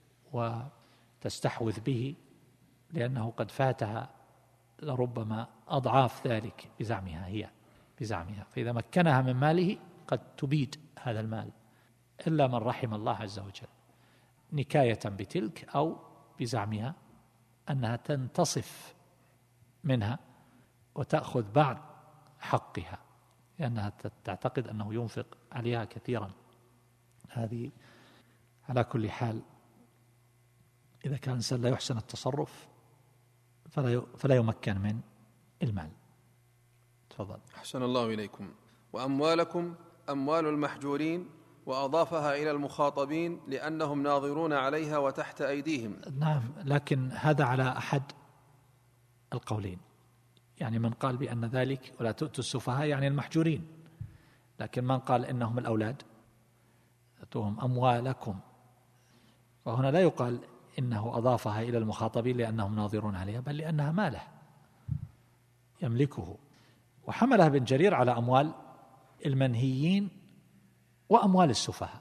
[SPEAKER 2] وتستحوذ به، لأنه قد فاتها لربما أضعاف ذلك بزعمها هي بزعمها. فإذا مكنها من ماله قد تبيد هذا المال، إلا من رحم الله عز وجل، نكاية بتلك أو بزعمها أنها تنتصف منها وتأخذ بعض حقها، لأنها تعتقد أنه ينفق عليها كثيرا. هذه على كل حال إذا كان الإنسان لا يحسن التصرف فلا فلا يمكن من المال. تفضل.
[SPEAKER 1] أحسن الله إليكم. وأموالكم أموال المحجورين، وأضافها إلى المخاطبين لأنهم ناظرون عليها وتحت أيديهم.
[SPEAKER 2] نعم، لكن هذا على أحد القولين، يعني من قال بأن ذلك ولا تؤتوا السفهاء يعني المحجورين، لكن من قال إنهم الأولاد أتوهم أموالكم، وهنا لا يقال إنه أضافها إلى المخاطبين لأنهم ناظرون عليها، بل لأنها ماله يملكه. وحملها ابن جرير على أموال المنهيين وأموال السفهاء،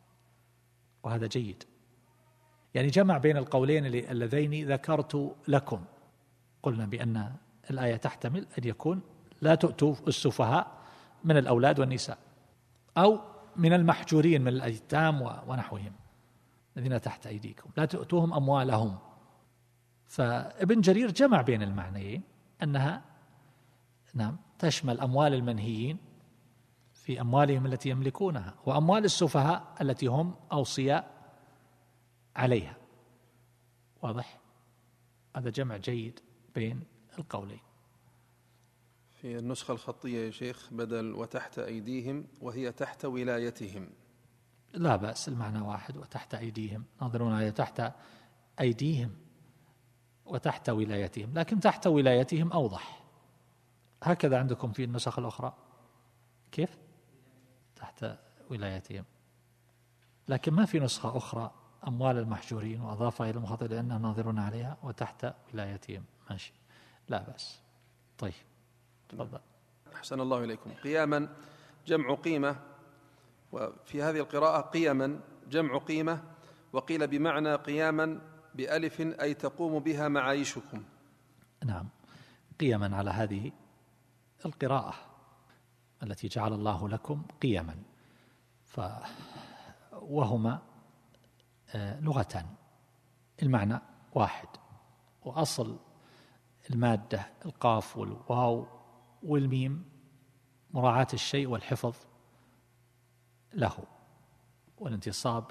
[SPEAKER 2] وهذا جيد، يعني جمع بين القولين اللذين ذكرت لكم. قلنا بأن الآية تحتمل أن يكون لا تؤتوا السفهاء من الأولاد والنساء، أو من المحجورين من الأيتام ونحوهم الذين تحت أيديكم، لا تؤتوهم أموالهم. فابن جرير جمع بين المعنيين، أنها نعم تشمل أموال المنهيين في أموالهم التي يملكونها، وأموال السفهاء التي هم أوصياء عليها. واضح؟ هذا جمع جيد بين القولين.
[SPEAKER 1] في النسخة الخطية يا شيخ بدل وتحت أيديهم وهي تحت ولايتهم.
[SPEAKER 2] لا بأس، المعنى واحد، وتحت أيديهم، ناظرون على تحت أيديهم وتحت ولايتهم، لكن تحت ولايتهم أوضح. هكذا عندكم في النسخ الأخرى كيف؟ تحت ولايتهم، لكن ما في نسخة أخرى أموال المحجورين وأضافها إلى المخاطب لأنهم ناظرون عليها وتحت ولايتهم. ماشي، لا بأس. طيب تفضل.
[SPEAKER 1] أحسن الله إليكم. قياما جمع قيمة، وفي هذه القراءة قيما جمع قيمة، وقيل بمعنى قياما بألف أي تقوم بها معايشكم.
[SPEAKER 2] نعم، قيما على هذه القراءة التي جعل الله لكم قيما، ف وهما لغتان، المعنى واحد، وأصل المادة القاف والواو والميم مراعاة الشيء والحفظ له والانتصاب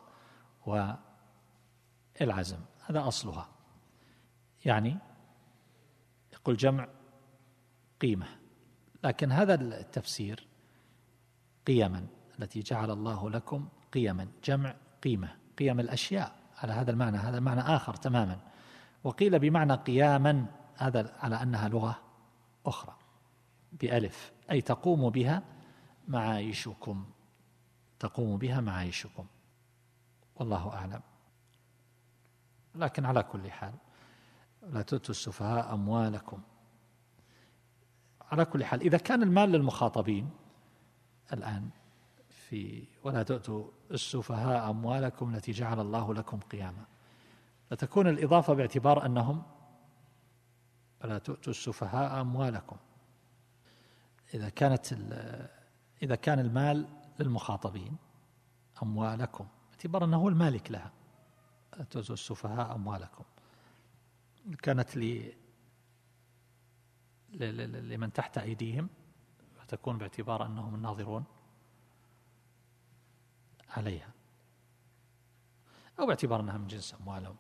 [SPEAKER 2] والعزم، هذا أصلها. يعني يقول جمع قيمة لكن هذا التفسير قيما التي جعل الله لكم قيما، جمع قيمة، قيم الأشياء على هذا المعنى، هذا معنى آخر تماما. وقيل بمعنى قياما هذا على أنها لغة أخرى بألف، أي تقوم بها معايشكم، تقوم بها معايشكم، والله أعلم. لكن على كل حال لا تؤتوا السفهاء أموالكم. على كل حال إذا كان المال للمخاطبين الآن في ولا تؤتوا السفهاء أموالكم التي جعل الله لكم قياما، فتكون الإضافة باعتبار أنهم ولا تؤتوا السفهاء أموالكم. إذا كانت إذا كان المال للمخاطبين أموالكم باعتبار أنه هو المالك لها، لا تؤتوا السفهاء أموالكم. كانت لي لمن تحت أيديهم فتكون باعتبار أنهم الناظرون عليها، أو باعتبار أنها من جنس أموالهم.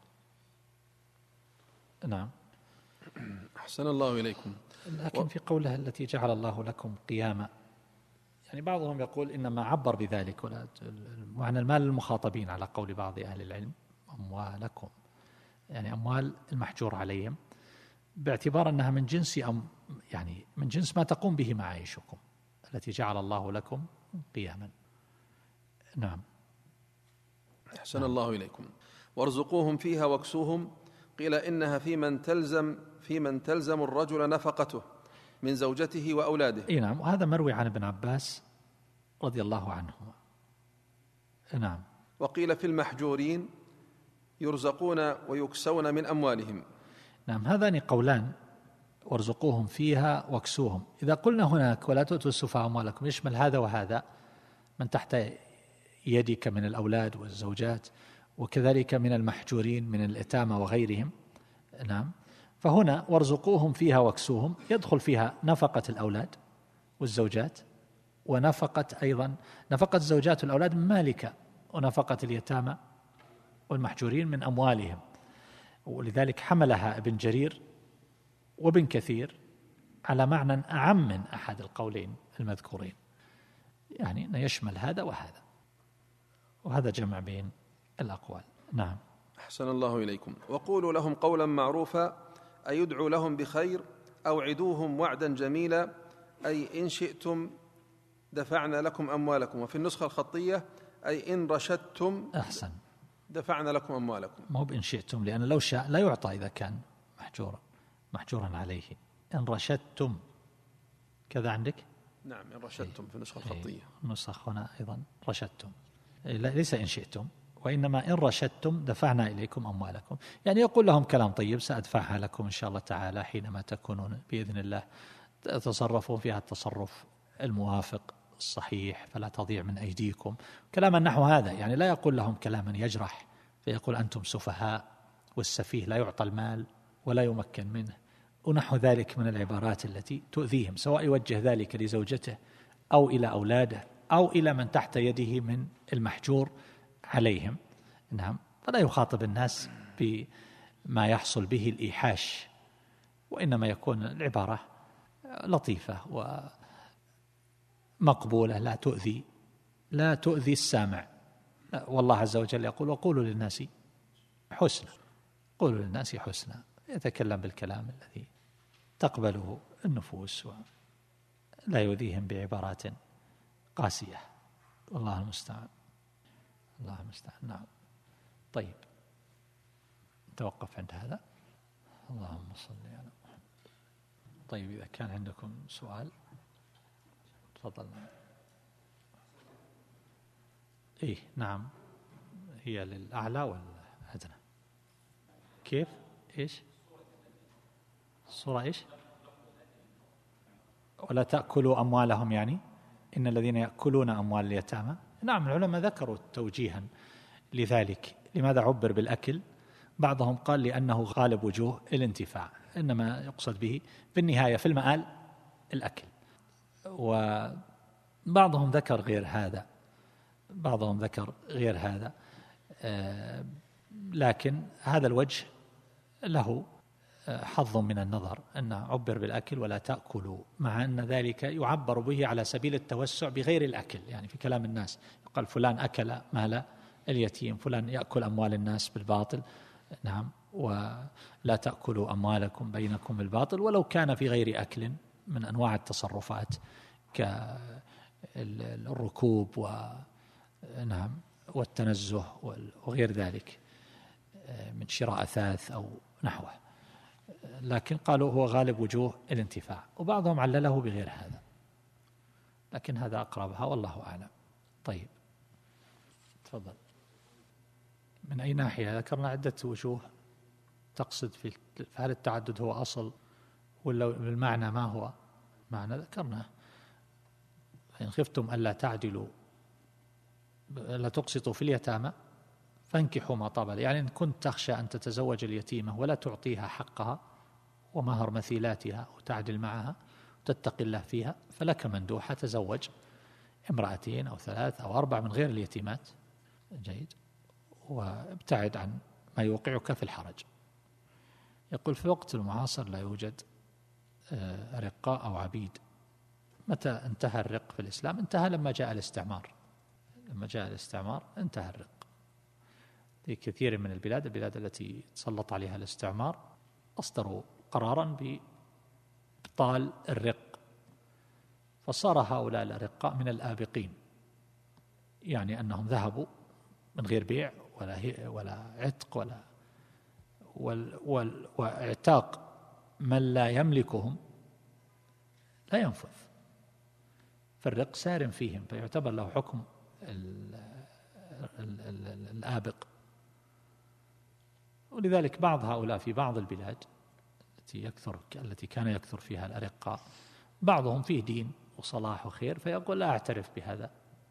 [SPEAKER 2] نعم.
[SPEAKER 1] أحسن الله إليكم.
[SPEAKER 2] لكن في قوله التي جعل الله لكم قياما، يعني بعضهم يقول إنما عبر بذلك ولا معنى المال للمخاطبين على قول بعض أهل العلم أموالكم، يعني أموال المحجور عليهم، باعتبار أنها من جنس أم يعني من جنس ما تقوم به معايشكم التي جعل الله لكم قياما. نعم.
[SPEAKER 1] أحسن نعم. الله إليكم. وارزقوهم فيها واكسوهم، قيل إنها في من تلزم في من تلزم الرجل نفقته من زوجته وأولاده.
[SPEAKER 2] إيه نعم. وهذا مروي عن ابن عباس رضي الله عنهما. نعم.
[SPEAKER 1] وقيل في المحجورين يرزقون ويكسون من أموالهم.
[SPEAKER 2] نعم. هذان قولان، وارزقوهم فيها واكسوهم. إذا قلنا هناك ولا تؤتوا السفهاء أموالكم يشمل هذا وهذا، من تحت يدك من الأولاد والزوجات، وكذلك من المحجورين من اليتامى وغيرهم. نعم. فهنا وارزقوهم فيها واكسوهم يدخل فيها نفقة الأولاد والزوجات، ونفقة أيضا نفقة الزوجات والأولاد من مالك، ونفقة اليتامى والمحجورين من أموالهم. ولذلك حملها ابن جرير وابن كثير على معنى أعم من أحد القولين المذكورين، يعني أنه يشمل هذا وهذا، وهذا جمع بين الأقوال. نعم.
[SPEAKER 1] أحسن الله إليكم. وقولوا لهم قولا معروفا، أي يدعو لهم بخير، أو عدوهم وعدا جميلا، أي إن شئتم دفعنا لكم أموالكم. وفي النسخة الخطية أي إن رشدتم
[SPEAKER 2] أحسن
[SPEAKER 1] دفعنا لكم أموالكم.
[SPEAKER 2] ما هو بإن شئتم، لأن لو شاء لا يعطى إذا كان محجورا محجورا عليه. إن رشدتم كذا عندك؟
[SPEAKER 1] نعم، إن رشدتم في النسخة الخطية.
[SPEAKER 2] النسخ هنا أيضا رشدتم، ليس إن شئتم، وإنما إن رشدتم دفعنا إليكم أموالكم. يعني يقول لهم كلام طيب، سأدفعها لكم إن شاء الله تعالى حينما تكونون بإذن الله تصرفوا فيها التصرف الموافق الصحيح، فلا تضيع من أيديكم، كلاما نحو هذا. يعني لا يقول لهم كلاما يجرح فيقول أنتم سفهاء، والسفيه لا يعطى المال ولا يمكن منه، ونحو ذلك من العبارات التي تؤذيهم، سواء يوجه ذلك لزوجته أو إلى أولاده أو إلى من تحت يده من المحجور عليهم. نعم. فلا يخاطب الناس بما يحصل به الإيحاش، وإنما يكون العبارة لطيفة ومقبولة، لا تؤذي لا تؤذي السامع. والله عز وجل يقول وقولوا للناس حسنا، قولوا للناس حسنا، يتكلم بالكلام الذي تقبله النفوس ولا يؤذيهم بعبارات قاسية. والله المستعان. الله المستعان. نعم. طيب توقف عند هذا. اللهم صل على محمد. طيب إذا كان عندكم سؤال تفضل. إيه نعم، هي للأعلى والأدنى. كيف؟ إيش؟ الصورة إيش؟ ولا تأكلوا أموالهم، يعني إن الذين يأكلون أموال اليتامى. نعم، العلماء ذكروا توجيها لذلك. لماذا عبر بالأكل؟ بعضهم قال لأنه غالب وجوه الانتفاع، إنما يقصد به في النهاية في المآل الأكل. وبعضهم ذكر غير هذا بعضهم ذكر غير هذا لكن هذا الوجه له حظ من النظر أن عبر بالأكل ولا تأكلوا، مع أن ذلك يعبر به على سبيل التوسع بغير الأكل. يعني في كلام الناس يقال فلان أكل مال اليتيم، فلان يأكل أموال الناس بالباطل، نعم، ولا تأكلوا أموالكم بينكم بالباطل، ولو كان في غير أكل من أنواع التصرفات كالركوب و نعم والتنزه وغير ذلك من شراء أثاث أو نحوه. لكن قالوا هو غالب وجوه الانتفاع، وبعضهم علله بغير هذا، لكن هذا أقربها والله أعلم. طيب تفضل. من أي ناحية؟ ذكرنا عدة وجوه تقصد في هل التعدد هو أصل ولا بالمعنى ما هو معنى؟ ذكرنا إن خفتم ألا تعدلوا ألا تقسطوا في اليتامى فانكحوا ما طاب، يعني إن كنت تخشى أن تتزوج اليتيمة ولا تعطيها حقها ومهر مثيلاتها وتعدل معها وتتقي الله فيها، فلك مندوحة تزوج امرأتين أو ثلاث أو أربع من غير اليتيمات، جيد، وابتعد عن ما يوقعك في الحرج. يقول في الوقت المعاصر لا يوجد رقاء أو عبيد. متى انتهى الرق في الإسلام؟ انتهى لما جاء الاستعمار. لما جاء الاستعمار انتهى الرق في كثير من البلاد. البلاد التي تسلط عليها الاستعمار أصدروا قرارا بإبطال الرق، فصار هؤلاء الأرقاء من الآبقين، يعني أنهم ذهبوا من غير بيع ولا ولا عتق ولا وال وال واعتاق من لا يملكهم لا ينفذ، فالرق سار فيهم، فيعتبر له حكم ال ال ال الآبق. ولذلك بعض هؤلاء في بعض البلاد التي يكثر التي كان يكثر فيها الأرقاء بعضهم فيه دين وصلاح وخير، فيقول لا أعترف بهذا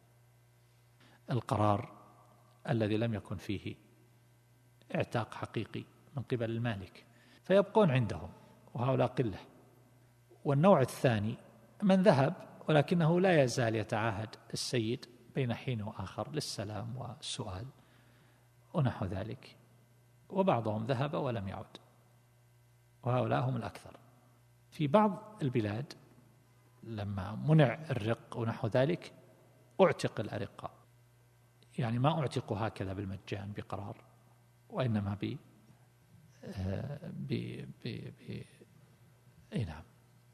[SPEAKER 2] القرار الذي لم يكن فيه اعتاق حقيقي من قبل المالك، فيبقون عندهم، وهؤلاء قلة. والنوع الثاني من ذهب ولكنه لا يزال يتعاهد السيد بين حين وآخر للسلام والسؤال ونحو ذلك، وبعضهم ذهب ولم يعد، وهؤلاء هم الأكثر. في بعض البلاد لما منع الرق ونحو ذلك أعتق الأرقاء، يعني ما أعتقوا هكذا بالمجان بقرار، وإنما ب ب ب ب أي نعم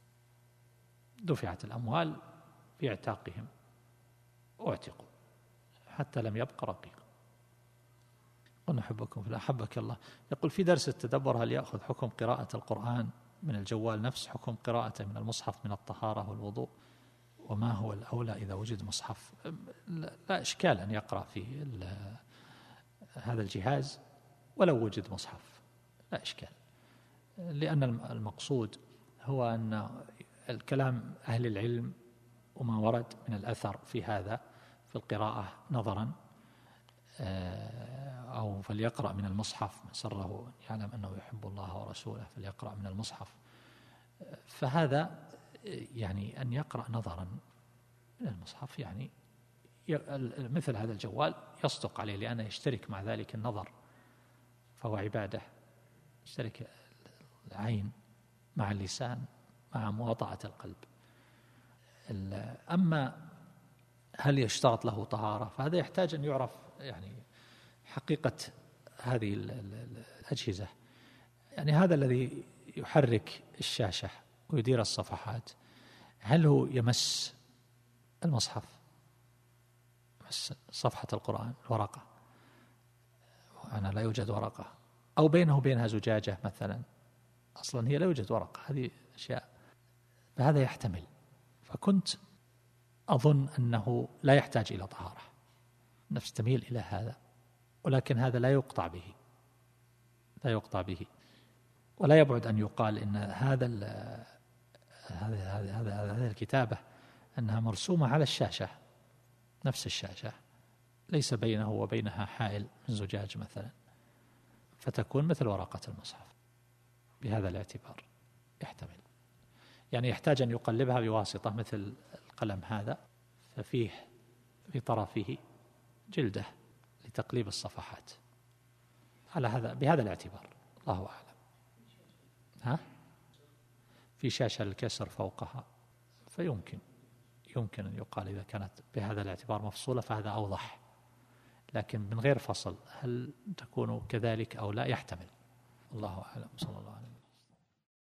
[SPEAKER 2] دفعت الأموال باعتاقهم أعتقوا حتى لم يبق رقيق. قلنا أحبكم في أحبك الله. يقول في درس التدبر هل يأخذ حكم قراءة القرآن من الجوال نفس حكم قراءته من المصحف من الطهارة والوضوء؟ وما هو الأولى إذا وجد مصحف؟ لا إشكال أن يقرأ في هذا الجهاز ولو وجد مصحف، لا إشكال، لأن المقصود هو أن الكلام أهل العلم وما ورد من الأثر في هذا في القراءة نظرا، أو فليقرأ من المصحف من سره يعلم أنه يحب الله ورسوله فليقرأ من المصحف، فهذا يعني أن يقرأ نظرا من المصحف يعني مثل هذا الجوال يصدق عليه، لأنه يشترك مع ذلك النظر، فهو عبادة، يشترك العين مع اللسان مع مواطعة القلب. أما هل يشترط له طهارة فهذا يحتاج أن يعرف يعني حقيقة هذه الأجهزة. يعني هذا الذي يحرك الشاشة ويدير الصفحات هل هو يمس المصحف، يمس صفحة القرآن الورقة، وأنا لا يوجد ورقة، أو بينه وبينها زجاجة مثلا أصلا هي لا يوجد ورقة، هذه أشياء، فهذا يحتمل. فكنت أظن أنه لا يحتاج إلى طهارة، نفس تميل إلى هذا، ولكن هذا لا يقطع به، لا يقطع به، ولا يبعد أن يقال إن هذا هذا هذا هذه الكتابة أنها مرسومة على الشاشة، نفس الشاشة ليس بينه وبينها حائل من زجاج مثلا، فتكون مثل ورقة المصحف. بهذا الاعتبار يحتمل، يعني يحتاج أن يقلبها بواسطة مثل القلم هذا، ففيه في طرفه جلدة لتقليب الصفحات، على هذا بهذا الاعتبار، الله أعلم. ها في شاشة الكسر فوقها، فيمكن يمكن أن يقال إذا كانت بهذا الاعتبار مفصولة فهذا أوضح، لكن من غير فصل هل تكون كذلك أو لا يحتمل. الله أعلم. صلى الله عليه وسلم.